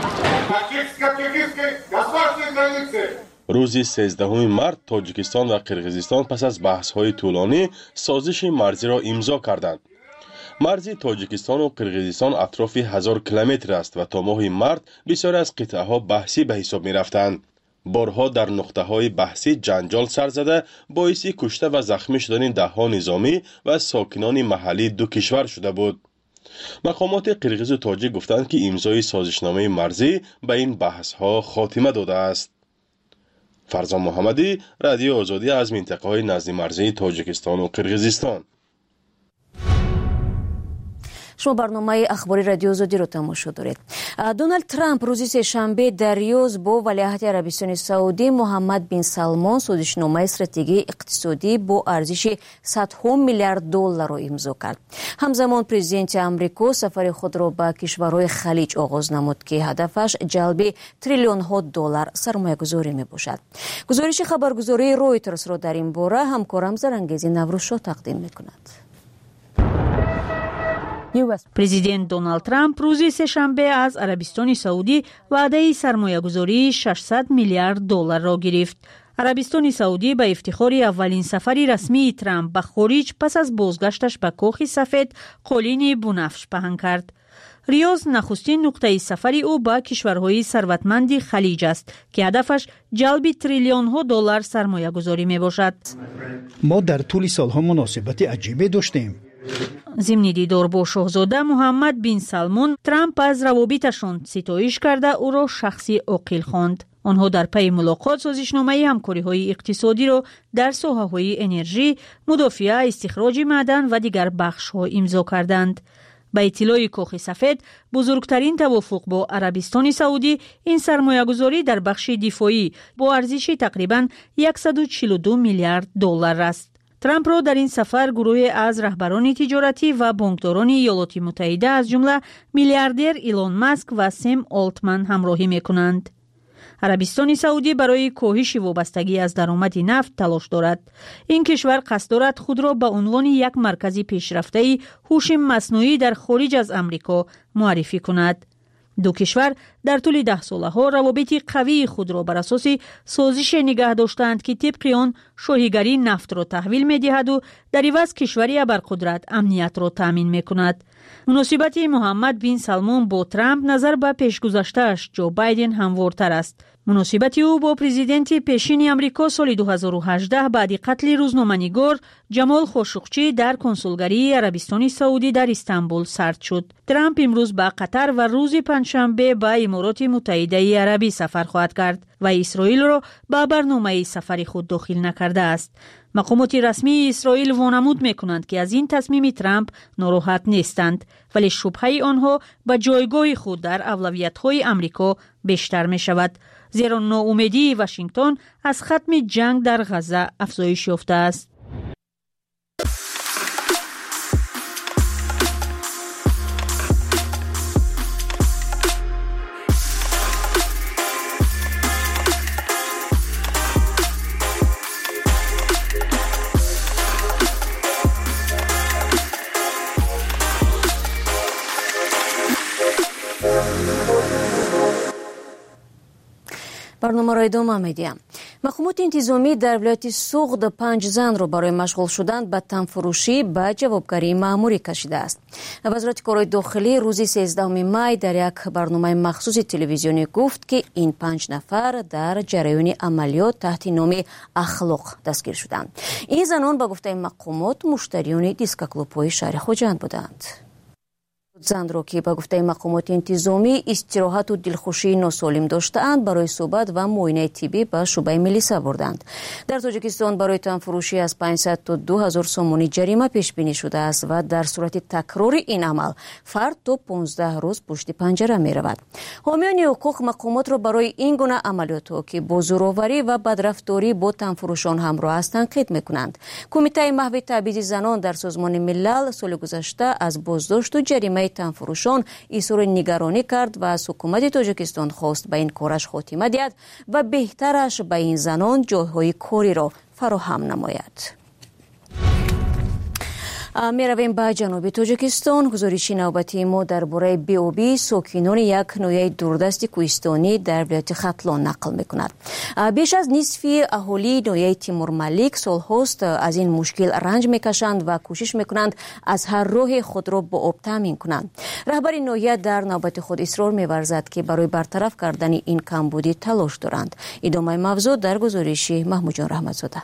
روز سیزدهم مارس تاجیکستان و قرغیزستان پس از بحث های طولانی سازش مرزی را امضا کردند. مرزی تاجیکستان و قرغیزستان اطراف هزار کیلومتر است و تا ماه مارس بسیاری از قطعه ها بحثی به حساب می رفتند. بارها در نقطه های بحثی جنجال سر زده باعث کشته و زخمی شدن ده ها نظامی و ساکنان محلی دو کشور شده بود. مقامات قرغیز و تاجیک گفتند که امضای سازشنامه مرزی به این بحث ها خاتمه داده است. فرزان محمدی، رادیو آزادی از منطقه های نزد مرزی تاجیکستان و قرغیزستان. شما برنامه اخباری رادیو آزادی رو تماشا دارید. دونالد ترامپ روز سه‌شنبه در ریاض با ولیعهد عربستان سعودی محمد بن سلمان سازشنامه استراتژی اقتصادی با ارزش صد میلیارد دلار را امضا کرد. همزمان پرزیدنت آمریکا سفر خود را به کشورهای خلیج آغاز نمود که هدفش جلب تریلیون ها دلار سرمایه گذاری می باشد. گزارش خبرگزاری رویترز را در این باره همکارم زرنگیزی نوروزشاه تقدیم می کند. پرزیدنت دونالد ترامپ روز سه‌شنبه از عربستان سعودی وعده سرمایه‌گذاری ششصد میلیارد دلار را گرفت. عربستان سعودی به افتخار اولین سفر رسمی ترامپ به خارج پس از بازگشتش به کاخ سفید قالین بنفش پهن کرد. ریاض نخستین نقطه سفر او به کشورهای ثروتمند خلیج است که هدفش جلب تریلیون ها دلار سرمایه گذاری می باشد. ما در طول سالها مناسبت عجیبی داشتیم. ضمن دیدار با شاهزاده محمد بن سلمان ترامپ از روابطشان ستایش کرده او را شخصی عاقل خواند. آنها در پی ملاقات سازشنامه همکاری‌های اقتصادی را در ساحه‌های انرژی، مدافع، استخراج معدن و دیگر بخش‌ها امضا کردند. به اطلاع کاخ سفید، بزرگترین توافق با عربستان سعودی این سرمایه‌گذاری در بخش دفاعی با ارزش تقریباً صد و چهل و دو میلیارد دلار است. ترامپ را در این سفر گروه از رهبران تجارتی و بانکداران ایالات متحده از جمله میلیاردر ایلون ماسک و سم آلتمن همراهی می‌کنند. عربستان سعودی برای کاهش وابستگی از درآمد نفت تلاش دارد. این کشور قصد دارد خود را به عنوان یک مرکز پیشرفته هوش مصنوعی در خارج از امریکا معرفی کند. دو کشور در طول ده ساله ها روابط قوی خود را بر اساس سازش نگه داشتند که طبق آن شاهیگری نفت را تحویل می دهد و در عوض کشوری ابرقدرت امنیت را تامین می کند. مناسبت محمد بن سلمان با ترامپ نظر به پیشگذشته‌اش جو بایدن هموارتر است. مناسبت او با پرزیدنت پیشین امریکا سال دو هزار و هجده بعد قتل روزنامه‌نگار جمال خاشقچی در کنسولگری عربستان سعودی در استانبول سرد شد. ترامپ امروز به قطر و روز پنجشنبه به امارات متحده عربی سفر خواهد کرد و اسرائیل را به برنامه سفر خود داخل نکرده است. مقامات رسمی اسرائیل وانمود می‌کنند که از این تصمیم ترامپ ناراحت نیستند، ولی شبهه آنها به جایگاه خود در اولویت‌های امریکا بیشتر می‌شود، زیرا ناامیدی واشنگتن از ختم جنگ در غزه افزایش یافته است. برنامه را ادامه می‌دیم. مقامات انتظامی در ولایت سوغد پنج زن را برای مشغول شدن به تنفروشی به جوابگری مأموری کشیده است. وزارت کارهای داخلی روز سیزدهم می در یک برنامه مخصوص تلویزیونی گفت که این پنج نفر در جریان عملیات تحت نام اخلاق دستگیر شدند. این زنان به گفته مقامات مشتریان دیسک کلوب‌های شهر خوجند بودند. زن را که به گفته مقامات انتظامی استراحت و دلخوشی ناسالم داشتند برای صحبت و معاینه طبی به شعبه ملیسا بردند. در تاجیکستان برای تنفروشی از پانصد تا دو هزار سومانی جریمه پیش بینی شده است و در صورت تکرار این عمل فرد تا پانزده روز پشت پنجره می رود. حامیان حقوق مقامات را برای این گونه عملیات که با زورآوری و بدرفتاری با تنفروشان همراه است تنقید می کنند. کمیته محو تبعیض زنان در سازمان ملل سال گذشته از بازداشت و جریمه تنفروشان اظهار نگرانی کرد و از حکومت تاجیکستان خواست به این کارش خاتمه دهد و بهترش به این زنان جایهای کاری را فراهم نماید. می رویم به جنوب تاجیکستان. گزارش نوبتی ما درباره بیابی ساکنان یک ناحیه دوردست کوهستانی در ولایت ختلان نقل می کند. بیش از نصف اهالی ناحیه تیمور ملیک سالهاست از این مشکل رنج می کشند و کوشش می کنند از هر راه خود را با آب تامین کنند. رهبر ناحیه در نوبت خود اصرار می ورزد که برای برطرف کردن این کمبودی تلاش دارند. ادامه موضوع در گزارش محمود جان رحمتزاده.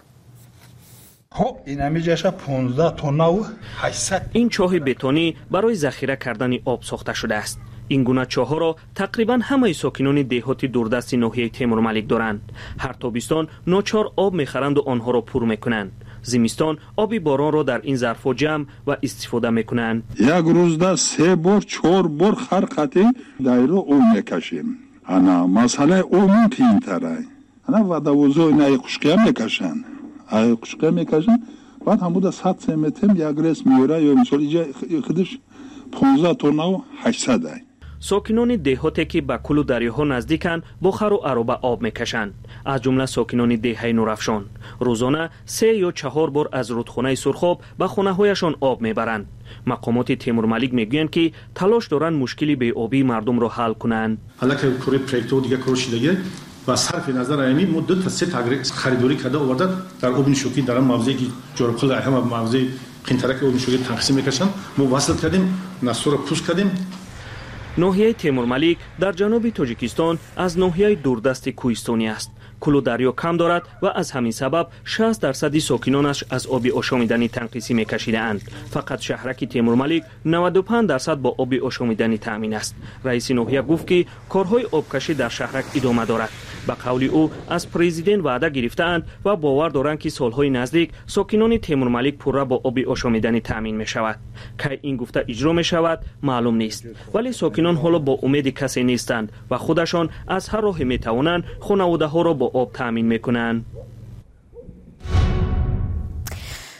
این چاه بتونی برای ذخیره کردن آب ساخته شده است. این گونه چاه‌ها را تقریبا همه ساکنان دهات دوردست ناحیه تیمور ملیک دارند. هر تابستان ناچار آب می‌خرند و آنها را پر می‌کنند. زمستان آبی باران را در این ظرف‌ها جمع و استفاده می‌کنند. یک روزda سه بار چهار بار هر قطعه دایره آب می‌کشیم. انا مسئله آب تین‌تره. انا ودوزو نه خشکی می‌کشند. ای قشقه میکشن بعد همون صد متر یک رس میوره یا مثلا اینجا خودش پانزده تن و هشتصد ای. ساکنان دهاتی که به کلو دریاها نزدیکند بخار و عربه آب میکشند. از جمله ساکنان دهه نورافشان روزانه سه یا چهار بار از رودخانه سرخاب به خانه هایشان آب میبرند. مقامات تیمور ملیک میگویند که تلاش دارند مشکلی بی‌آبی مردم را حل کنند. حالا که کاری پروژه دیگه کروشیدگی و صرف نظر اینی مدت تا سه تغییر خریداری کرده آورده در آب شوکی در موضعی که جورقل هم موضع قنطرک آب شوکی تقسیم میکشن ما وصل کردیم نسور پوست کردیم. ناحیه تیمور ملیک در جنوب تاجیکستان از ناحیه دوردست کوهستانی است. کلو دریا کم دارد و از همین سبب شصت درصد ساکنانش از آب آشامیدنی تنقیصی میکشیده اند. فقط شهرک تیمور ملیک نود و پنج درصد با آب آشامیدنی تامین است. رئیس ناحیه گفت که کارهای آبکشی در شهرک ادامه دارد. به قول او از پرزیدنت وعده گرفته‌اند و باور دارند که سالهای نزدیک ساکنان تیمور ملیک پورا با آب آشامیدنی تامین می شود. که این گفته اجرا می شود معلوم نیست، ولی ساکنان حالا با امید کسی نیستند و خودشان از هر راهی می توانند خانواده ها را با آب تامین می کنند.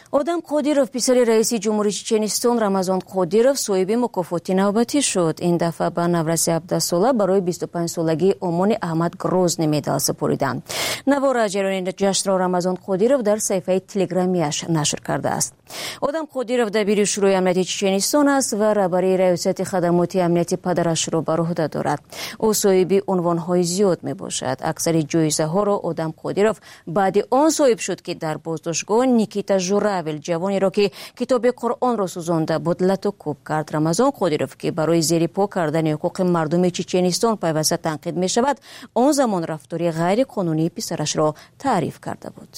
одам қодиров писари раиси ҷумҳурии чеченистон рамазон қодиров соҳиби мукофоти навбатӣ шуд. Ин дафъа ба навраси ҳабдаҳсола барои бисту панҷсолагии Омони Аҳмад Грозни медал супориданд. Навора аз ҷараёни ҷашнро Рамазон Қодиров дар саҳифаи телеграмияш нашр кардааст. одам Қодиров дабири шӯрои амнияти Чеченистон аст ва раҳбарии раёсати хадамоти амнияти падарашро бар уҳда дорад. ӯ соҳиби унвонҳои зиёд мебошад. аксари ҷоизаҳоро одам Қодиров баъди он соҳиб шуд ки дар боздоштгоҳ Никита Журавел ҷавонеро ки китоби Қуръонро сӯзонда буд лату кӯб кард. Рамазон Қодиров ки барои зерипо кардани ҳуқуқи мардуми Чеченистон пайваста танқид мешавад, он замон рафтори ғайриқонунии писарашро таъриф карда буд.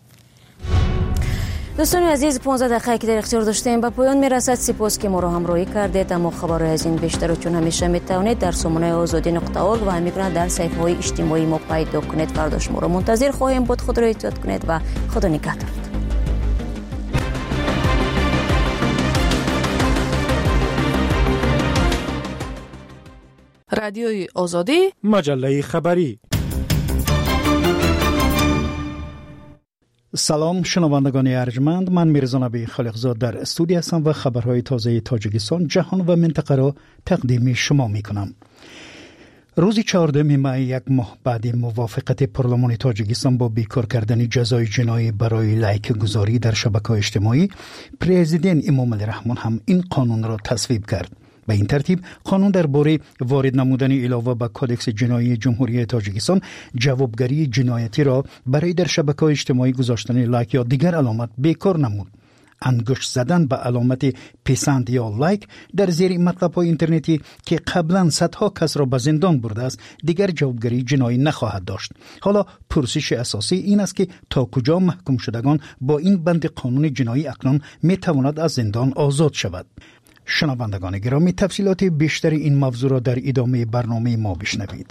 дӯстони азиз, понздаҳ дақиқа ки дар ихтиёр доштем ба поён мерасад. сипос ки моро ҳамроҳӣ кардед. аммо хабарҳои аз ин бештару чун ҳамеша метавонед дар сомонаи озодӣ нуқта орг ва ҳамин гуна дар саҳифаҳои иҷтимоии мо пайдо кунед. фардо шуморо мунтазир хоҳем буд. худро эҳтиёт кунед ва худо нигаҳдорад. радиои озодӣ, маҷаллаи хабарӣ. салом шунавандагони арҷманд, ман Мирзонаби Холиқзод дар студия ҳастам ва хабарҳои тозаи Тоҷикистон, ҷаҳон ва минтақаро тақдими шумо мекунам. рӯзи чаҳордуми май, як моҳ баъди мувофиқати парлумони Тоҷикистон бо бекор кардани ҷазои ҷиноӣ барои лайкгузорӣ дар шабакаҳои иҷтимоӣ, президент Эмомалӣ Раҳмон ҳам ин қонунро тасвиб кард. ба ин тартиб қонун дар бораи ворид намудани илова ба кодекси ҷиноии ҷумҳурияи Тоҷикистон ҷавобгарии ҷиноятиро барои дар шабакаҳои иҷтимоӣ гузоштани лайк ё дигар аломат бекор намуд. ангушт задан ба аломати писанд ё лайк дар зери матлабҳои интернетӣ ки қаблан садҳо касро ба зиндон бурдааст, дигар ҷавобгарии ҷиноӣ нахоҳад дошт. ҳоло пурсиши асосӣ ин аст ки то куҷо маҳкумшудагон бо ин банди қонуни ҷиноӣ акнун метавонад аз зиндон озод шавад. шунавандагони гиромӣ, тафсилоти бештари ин мавзӯъро дар идомаи барномаи мо бишнавед.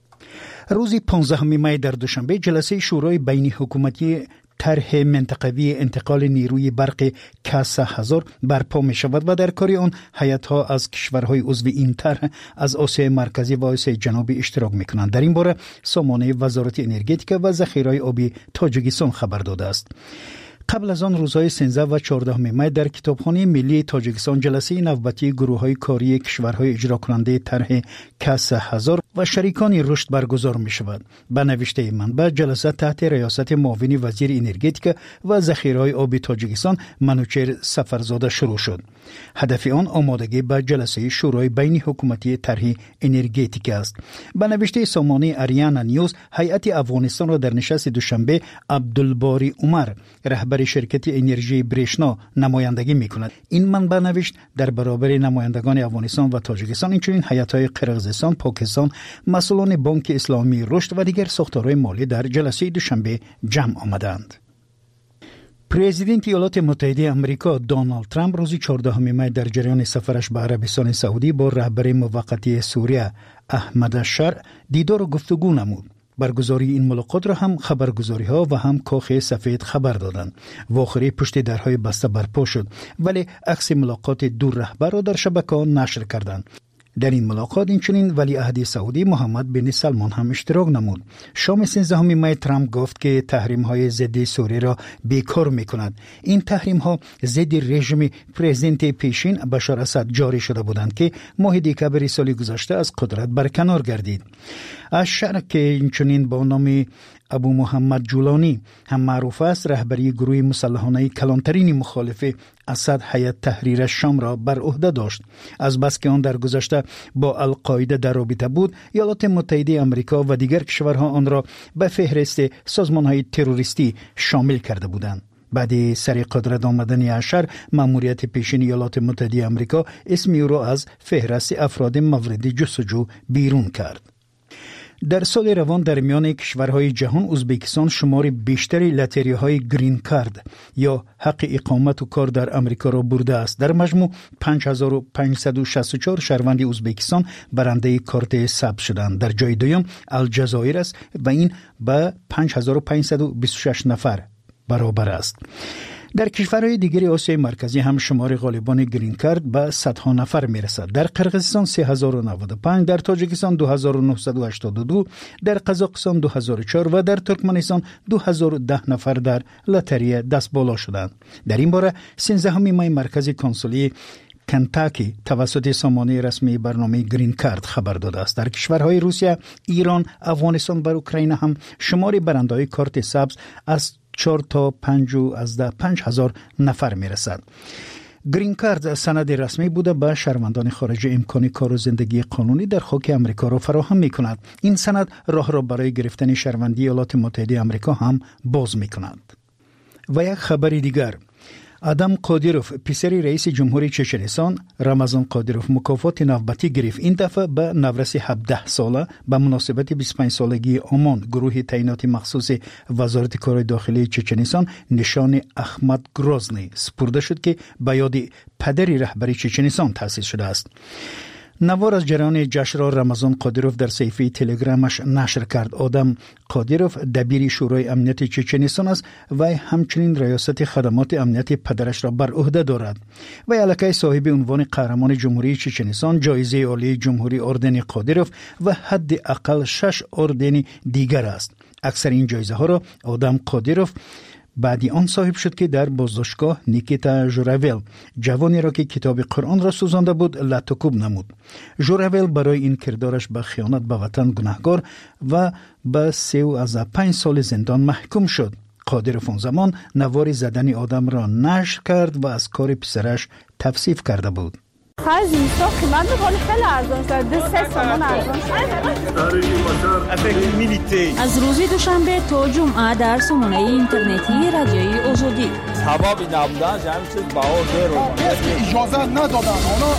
рӯзи понздаҳуми май дар душанбе ҷаласаи шӯрои байниҳукуматӣ طرح منطقوی انتقال نیروی برق کاسا هزار برپا می شود و در کار آن هیئت‌ها از کشورهای عضو این طرح از آسیای مرکزی و آسیای جنوبی اشتراک می کنند. در این باره سامانه وزارت انرژتیک و ذخیره آبی تاجیکستان خبر داده است. قبل از آن روزهای سیزده و چهارده می در کتابخانه ملی تاجیکستان جلسه نوبتی گروه‌های کاری کشورهای اجرا کننده طرح کاسا هزار و شریکان رشد برگزار می شود. به نوشته منبع، جلسه تحت ریاست معاون وزیر انرژتیک و ذخیره آب تاجیکستان منوچهر سفرزاده شروع شد. هدف آن آمادگی به جلسه شورای بین حکومتی طرح انرژتیک است. به نوشته سامانه اریانا نیوز، هیئت افغانستان را در نشست دوشنبه عبدالباری عمر رهبر شرکت انرژی برشنا نمایندگی می‌کند. این منبع نوشت در برابر نمایندگان افغانستان و تاجیکستان، اینچنین هیئت‌های قرقیزستان، پاکستان، مسئولان بانک اسلامی رشد و دیگر ساختارهای مالی در جلسه دوشنبه جمع آمدند. پرزیدنت ایالات متحده آمریکا دونالد ترامپ روز چهاردهم می در جریان سفرش به عربستان سعودی با رهبر موقتی سوریه احمد الشرع دیدار و گفتگو نمود. برگزاری این ملاقات را هم خبرگزاری ها و هم کاخ سفید خبر دادند. و آخری پشت درهای بسته برپا شد، ولی عکس ملاقات دو رهبر را در شبکه‌ها نشر کردند. در این ملاقات اینچنین ولیعهد سعودی محمد بن سلمان هم اشتراک نمود. شام سیزدهم می ترامپ گفت که تحریم های ضد سوریه را بیکار می کند. این تحریم ها ضد رژیم پرزیدنت پیشین بشار اسد جاری شده بودند که ماه دکامبر سال گذشته از قدرت برکنار گردید. الشرع که اینچنین با نام ابو محمد جولانی هم معروف است، رهبری گروه مسلحانه کلانترین مخالف اسد هیئت تحریر شام را بر عهده داشت. از بس که آن در گذشته با القاعده در رابطه بود، ایالات متحده آمریکا و دیگر کشورها آن را به فهرست سازمان‌های تروریستی شامل کرده بودند. بعد سر قدرت آمدن اشر، مأموریت پیشین ایالات متحده آمریکا اسم او را از فهرست افراد مورد جستجو بیرون کرد. در سال روان در میان کشورهای جهان ازبکستان شمار بیشتری لاتری‌های گرین کارت یا حق اقامت و کار در آمریکا را برده است. در مجموع پنج هزار و پانصد و شصت و چهار شهروند ازبکستان برنده کارت ثبت شدند. در جای دوم الجزایر است و این با پنج هزار و پانصد و بیست و شش نفر برابر است. در کشورهای دیگر آسیای مرکزی هم شمار غالبان گرین کارت به صدها نفر میرسد. در قرقیزستان سه هزار و نود و پنج، در تاجیکستان دو هزار و نهصد و هشتاد و دو، در قزاقستان دو هزار و چهار و در ترکمنستان دو هزار و ده نفر در لاتاری دست بالا شدند. در این باره سیزده می مرکز کنسولی کنتاکی توسط سامانه رسمی برنامه گرین کارت خبر داده است. در کشورهای روسیه، ایران، افغانستان و اوکراین هم شمار برنده‌های کارت سبز از چهار تا پنج و از ده پنج هزار نفر می رسد. گرین کارت سند رسمی بوده به شهروندان خارجی امکان کار و زندگی قانونی در خاک امریکا را فراهم می کند. این سند راه را برای گرفتن شهروندی ایالات متحده آمریکا هم باز می کند. و یک خبر دیگر، آدم قادیروف پسر رئیس جمهوری چچنستان رمضان قادیروف مکافات نوبتی گرفت. این دفعه به نورس هفده ساله به مناسبت بیست و پنج سالگی آمان گروه تعیینات مخصوص وزارت کار داخلی چچنستان نشان احمد گروزنی سپرده شد که به یاد پدر رهبری چچنستان تأسیس شده است. نوار از جریان جشن را رمضان قادیروف در صفحه تلگرامش نشر کرد. آدم قادیروف دبیر شورای امنیت چچنستان است و همچنین ریاست خدمات امنیت پدرش را بر عهده دارد. و علاقه صاحب عنوان قهرمان جمهوری چچنستان، جایزه عالی جمهوری اردن قادیروف و حد اقل شش اردن دیگر است. اکثر این جایزه ها را آدم قادیروف بعدی آن صاحب شد که در بازداشتگاه نیکیتا ژوراول جوانی را که کتاب قرآن را سوزانده بود لطوکوب نمود. ژوراول برای این کردارش به خیانت به وطن گناهکار و به سه و از پنج سال زندان محکوم شد. قادیروف اون زمان نوار زدن آدم را نشر کرد و از کار پسرش تفسیف کرده بود. از این سا قیمت بخوری خیلی ارزان شد، دو سه سامان ارزان شد. از روزی دوشنبه تا جمعه در سامانه اینترنتی رادیوی آزادی. سبابی نبودن جمعی چیز باور رو اجازه ندادن.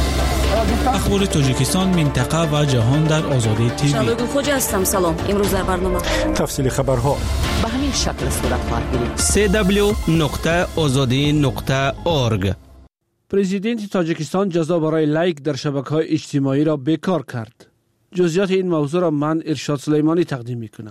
اخبار تاجیکستان، منطقه و جهان در آزادی تیوی. شبگو خوجه هستم. سلام. امروز در برنامه تفصیل خبرها به همین شکل صورت خواهد گرفت. سی دبلیو نقطه آزادی نقطه اورگ. پرزیدنت تاجیکستان جزا برای لایک در شبکه‌های اجتماعی را بیکار کرد. جزئیات این موضوع را من ارشاد سلیمانی تقدیم می‌کنم.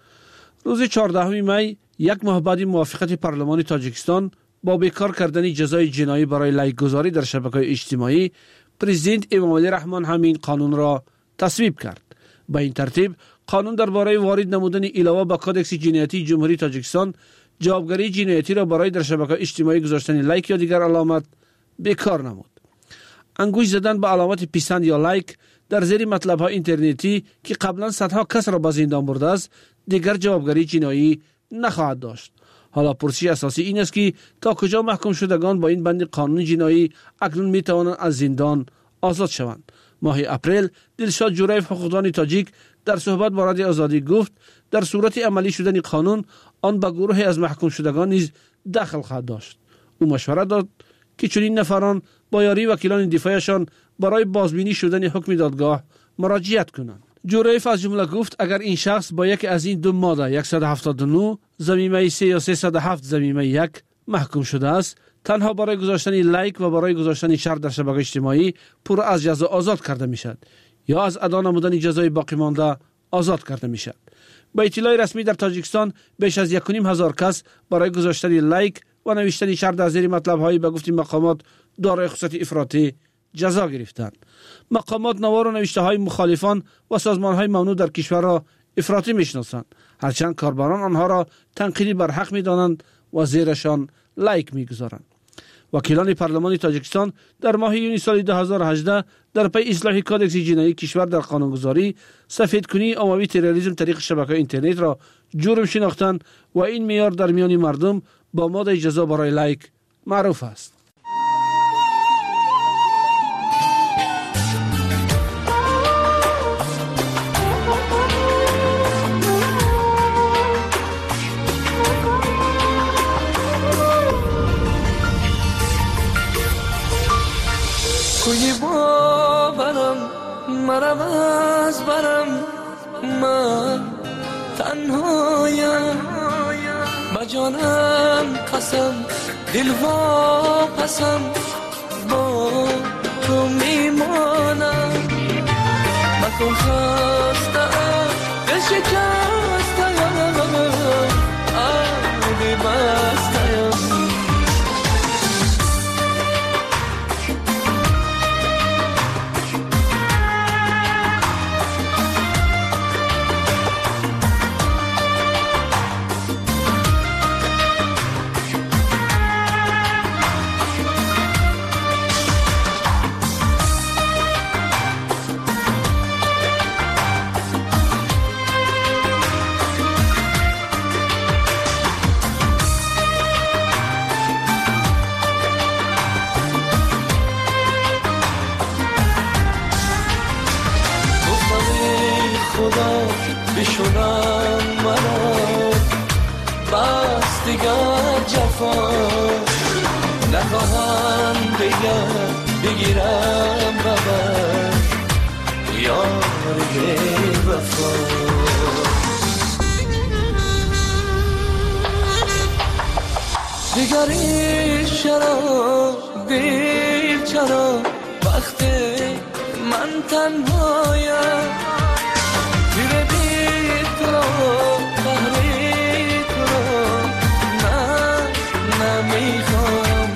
روز چهاردهم می، یک ماه بعد موافقت پارلمان تاجیکستان با بیکار کردن جزای جنایی برای لایک گذاری در شبکه‌های اجتماعی، پرزیدنت امامعلی رحمان همین قانون را تصویب کرد. به این ترتیب قانون درباره وارد نمودن علاوه به کدکس جنایتی جمهوری تاجیکستان جوابگری جنایتی را برای در شبکه‌های اجتماعی گذاشتن لایک یا دیگر علامت بیکار نمود. انگوش زدن به علامت پیسند یا لایک در زیر مطلب های اینترنتی که قبلا صدها کس را به زندان برده است دیگر جوابگری جنایی نخواهد داشت. حالا پرسش اساسی این است که تا کجا محکوم شدگان با این بند قانون جنایی اکنون می توانند از زندان آزاد شوند. ماه اپریل دلشاد جوریف حقوقدان تاجیک در صحبت با رادیو آزادی گفت در صورت عملی شدن قانون آن به گروهی از محکوم شدگان نیز دخل خواهد داشت. او مشورت داد که چنین نفران با یاری وکیلان دفاعشان برای بازبینی شدن حکم دادگاه مراجعت کنند. جوریف از جمله گفت اگر این شخص با یکی از این دو ماده صد و هفتاد و نه ضمیمه سه یا سیصد و هفت ضمیمه یک محکوم شده است، تنها برای گذاشتن لایک و برای گذاشتن شرط در شبکه اجتماعی پر از جزا آزاد کرده می شود یا از ادا نمودن جزای باقی مانده آزاد کرده می شود. با اطلاع رسمی در تاجیکستان بیش از یک و نیم هزار کس برای گذاشتن لایک و نوشتن شرط در زیر مطلب هایی به گفته مقامات دارای خصوصیت افراطی جزا گرفتند. مقامات نوار و نوشته های مخالفان و سازمان های ممنوع در کشور را افراطی میشناسند، هرچند کاربران آنها را تنقیدی بر حق میدانند و زیرشان لایک میگذارند. وکیلان پارلمان تاجیکستان در ماه یونیو سال دو هزار و هجده در پی اصلاح کدکس جنایی کشور در قانونگذاری سفیدکنی عمومی تروریسم طریق شبکه اینترنت را جرم شناختند و این معیار در میان مردم با ماده جزا برای لایک معروف است. کوی باورم مرم از برم من تنهایم با جانم قسم دل واپسم با تو میمانم مکن خستم دل شکستم آبی بستم جفا نخواهم بگم بگیرم ببر یار وفا دیگری چرا دیر چرا وقتی من تنهایم میره بی تو رو قهری تو رو نه نمیخوام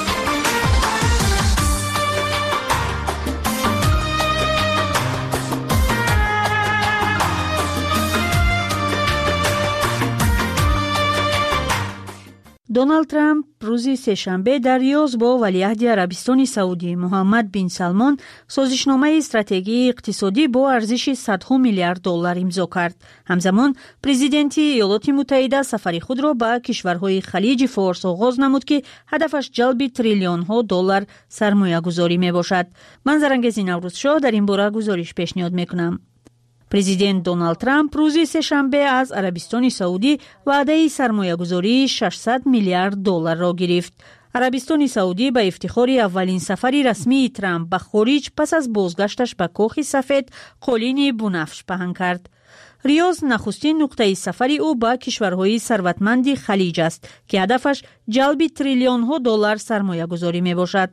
دونالد ترامپ روزی سه‌شنبه در ریاض با ولیعهد عربستان سعودی محمد بن سلمان سازشنامه استراتژی اقتصادی با ارزش صدها میلیارد دلار امضا کرد. همزمان پرزیدنت ایالات متحده سفر خود را به کشورهای خلیج فارس آغاز نمود که هدفش جلب تریلیون ها دلار سرمایه گذاری می باشد. من زرنگز نوروز شاه در این باره گزارش پیشنهاد می کنم. پرزیدنت دونالد ترامپ روز سه‌شنبه از عربستان سعودی وعده سرمایه‌گذاری ششصد میلیارد دلار را گرفت. عربستان سعودی به افتخار اولین سفر رسمی ترامپ به خارج پس از بازگشتش به کاخ سفید قالین بنفش پهن کرد. ریاض نخستین نقطه سفر او به کشورهای ثروتمند خلیج است که هدفش جلب تریلیون ها دلار سرمایه گذاری می باشد.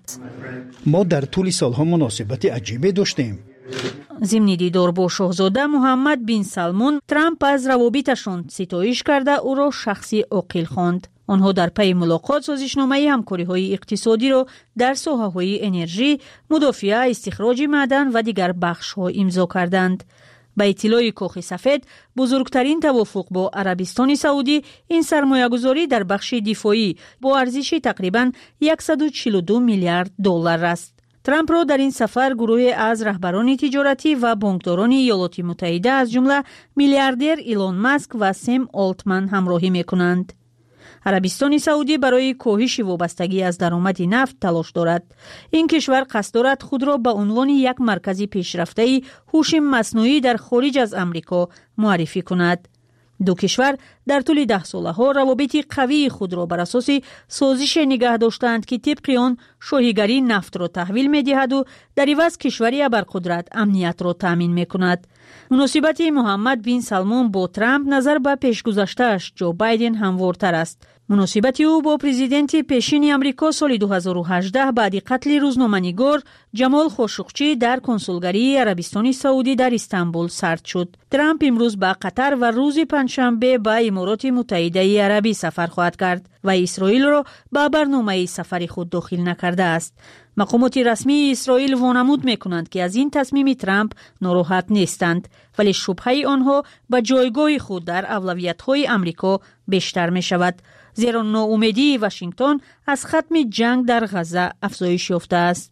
ما در طول سالها مناسبت عجیبی داشتیم. ضمن دیدار با شاهزاده محمد بن سلمان، ترامپ از روابطشان ستایش کرده او را شخصی عاقل خواند. آنها در پی ملاقات سازشنامه همکاری‌های اقتصادی را در ساحه‌های انرژی، مدافع، استخراج معدن و دیگر بخش‌ها امضا کردند. به اطلاع کاخ سفید، بزرگترین توافق با عربستان سعودی این سرمایه‌گذاری در بخش دفاعی با ارزش تقریباً صد و چهل و دو میلیارد دلار است. ترامپ را در این سفر گروه از رهبران تجارتی و بانکداران ایالات متحده از جمله میلیاردر ایلون ماسک و سم آلتمن همراهی می‌کنند. عربستان سعودی برای کاهش وابستگی از درآمد نفت تلاش دارد. این کشور قصد دارد خود را به عنوان یک مرکز پیشرفته هوش مصنوعی در خارج از آمریکا معرفی کند. دو کشور در طول ده ساله ها روابط قوی خود را بر اساس سازش نگه داشتند که طبق آن شاهیگری نفت را تحویل می دهد و در عوض کشوری ابرقدرت امنیت را تامین می کند. مناسبت محمد بن سلمان با ترامپ نظر به پیشگذشته‌اش جو بایدن هموارتر است. مناسبت او با پرزیدنت پیشین امریکا سال دو هزار و هجده بعد قتل روزنامه‌نگار جمال خاشقچی در کنسولگری عربستان سعودی در استانبول سرد شد. ترامپ امروز به قطر و روز پنجشنبه به امارات متحده عربی سفر خواهد کرد و اسرائیل را به برنامه سفر خود داخل نکرده است. مقامات رسمی اسرائیل وانمود می‌کنند که از این تصمیم ترامپ ناراحت نیستند، ولی شبهه آنها به جایگاه خود در اولویت‌های آمریکا بیشتر می‌شود، زیرا ناامیدی واشنگتن از ختم جنگ در غزه افزایش یافته است.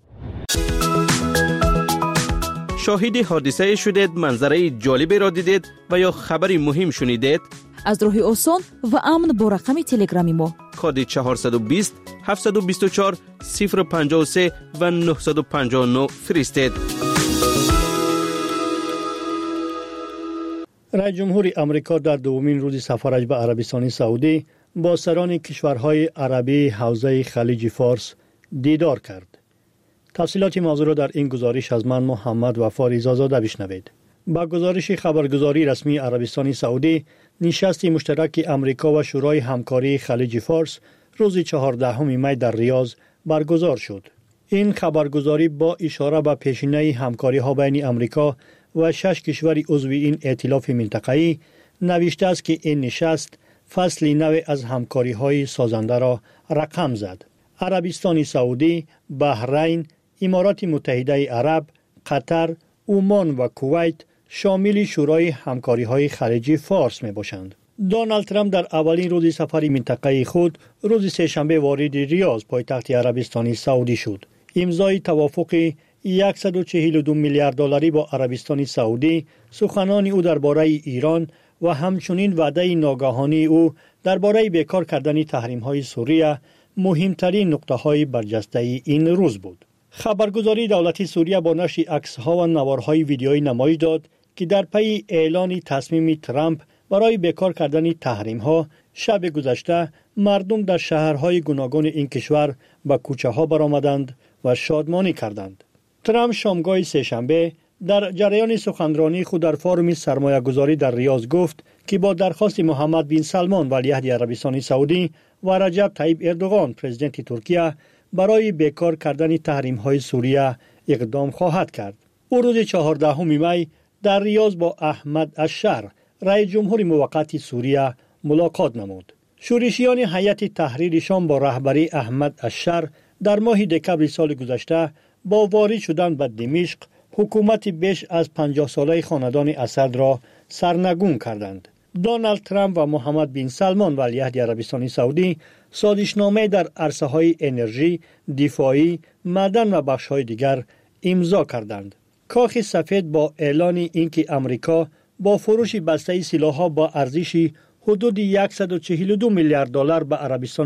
شاهد حادثه شدید، منظره جالبی را دیدید و یا خبری مهم شنیدید؟ از راه آسان و امن با رقم تلگرامی ما کد چهارصد و بیست هفتصد و بیست و چهار صفر پنجاه و سه و نهصد و پنجاه و نه فرستید. رئیس جمهور امریکا در دومین روز سفرش به عربستان سعودی با سران کشورهای عربی حوزه خلیج فارس دیدار کرد. تفصیلات موضوع را در این گزارش از من محمد وفا رضازاده بشنوید. با گزارش خبرگزاری رسمی عربستان سعودی، نشست مشترک امریکا و شورای همکاری خلیج فارس روز چهاردهم می در ریاض برگزار شد. این خبرگزاری با اشاره به پیشینه همکاری ها بین امریکا و شش کشور عضو این ائتلاف منطقه‌ای نوشته است که این نشست فصلی نو از همکاری های سازنده را رقم زد. عربستان سعودی، بحرین، امارات متحده عرب، قطر، عمان و کویت شامل شورای همکاری های خلیج فارس می باشند. دونالد ترامپ در اولین روز سفر منطقه خود روز سه‌شنبه وارد ریاض پایتخت عربستان سعودی شد. امضای توافق صد و چهل و دو میلیارد دلاری با عربستان سعودی، سخنان او درباره ایران و همچنین وعده ناگهانی او درباره بیکار کردن تحریم های سوریه مهمترین نقطه های برجسته این روز بود. خبرگزاری دولتی سوریه با نشر عکس‌ها و نوارهای ویدیویی نمایش داد که در پی اعلان تصمیم ترامپ برای بیکار کردن تحریم‌ها، شب گذشته مردم در شهرهای گوناگون این کشور به کوچه ها برآمدند و شادمانی کردند. ترامپ شامگاه سه‌شنبه در جریان سخنرانی خود در فورم سرمایه گذاری در ریاض گفت که با درخواست محمد بن سلمان ولیعهد عربستان سعودی و رجب طیب اردوغان پرزیدنت ترکیه برای بیکار کردن تحریم های سوریه اقدام خواهد کرد. او روز چهاردهم می در ریاض با احمد الشر رئیس جمهور موقت سوریه ملاقات نمود. شورشیان هیئت تحریر شام با رهبری احمد الشر در ماه دکمبر سال گذشته با وارد شدن به دمشق حکومت بیش از پنجاه ساله خاندان اسد را سرنگون کردند. دونالد ترامپ و محمد بن سلمان ولیعهد عربستان سعودی سازشنامه در عرصه‌های انرژی، دفاعی، معدن و بخش‌های دیگر امضا کردند. کاخ سفید با اعلان اینکه امریکا با فروش بسته سلاح‌ها با ارزش حدود صد و چهل و دو میلیارد دلار به عربستان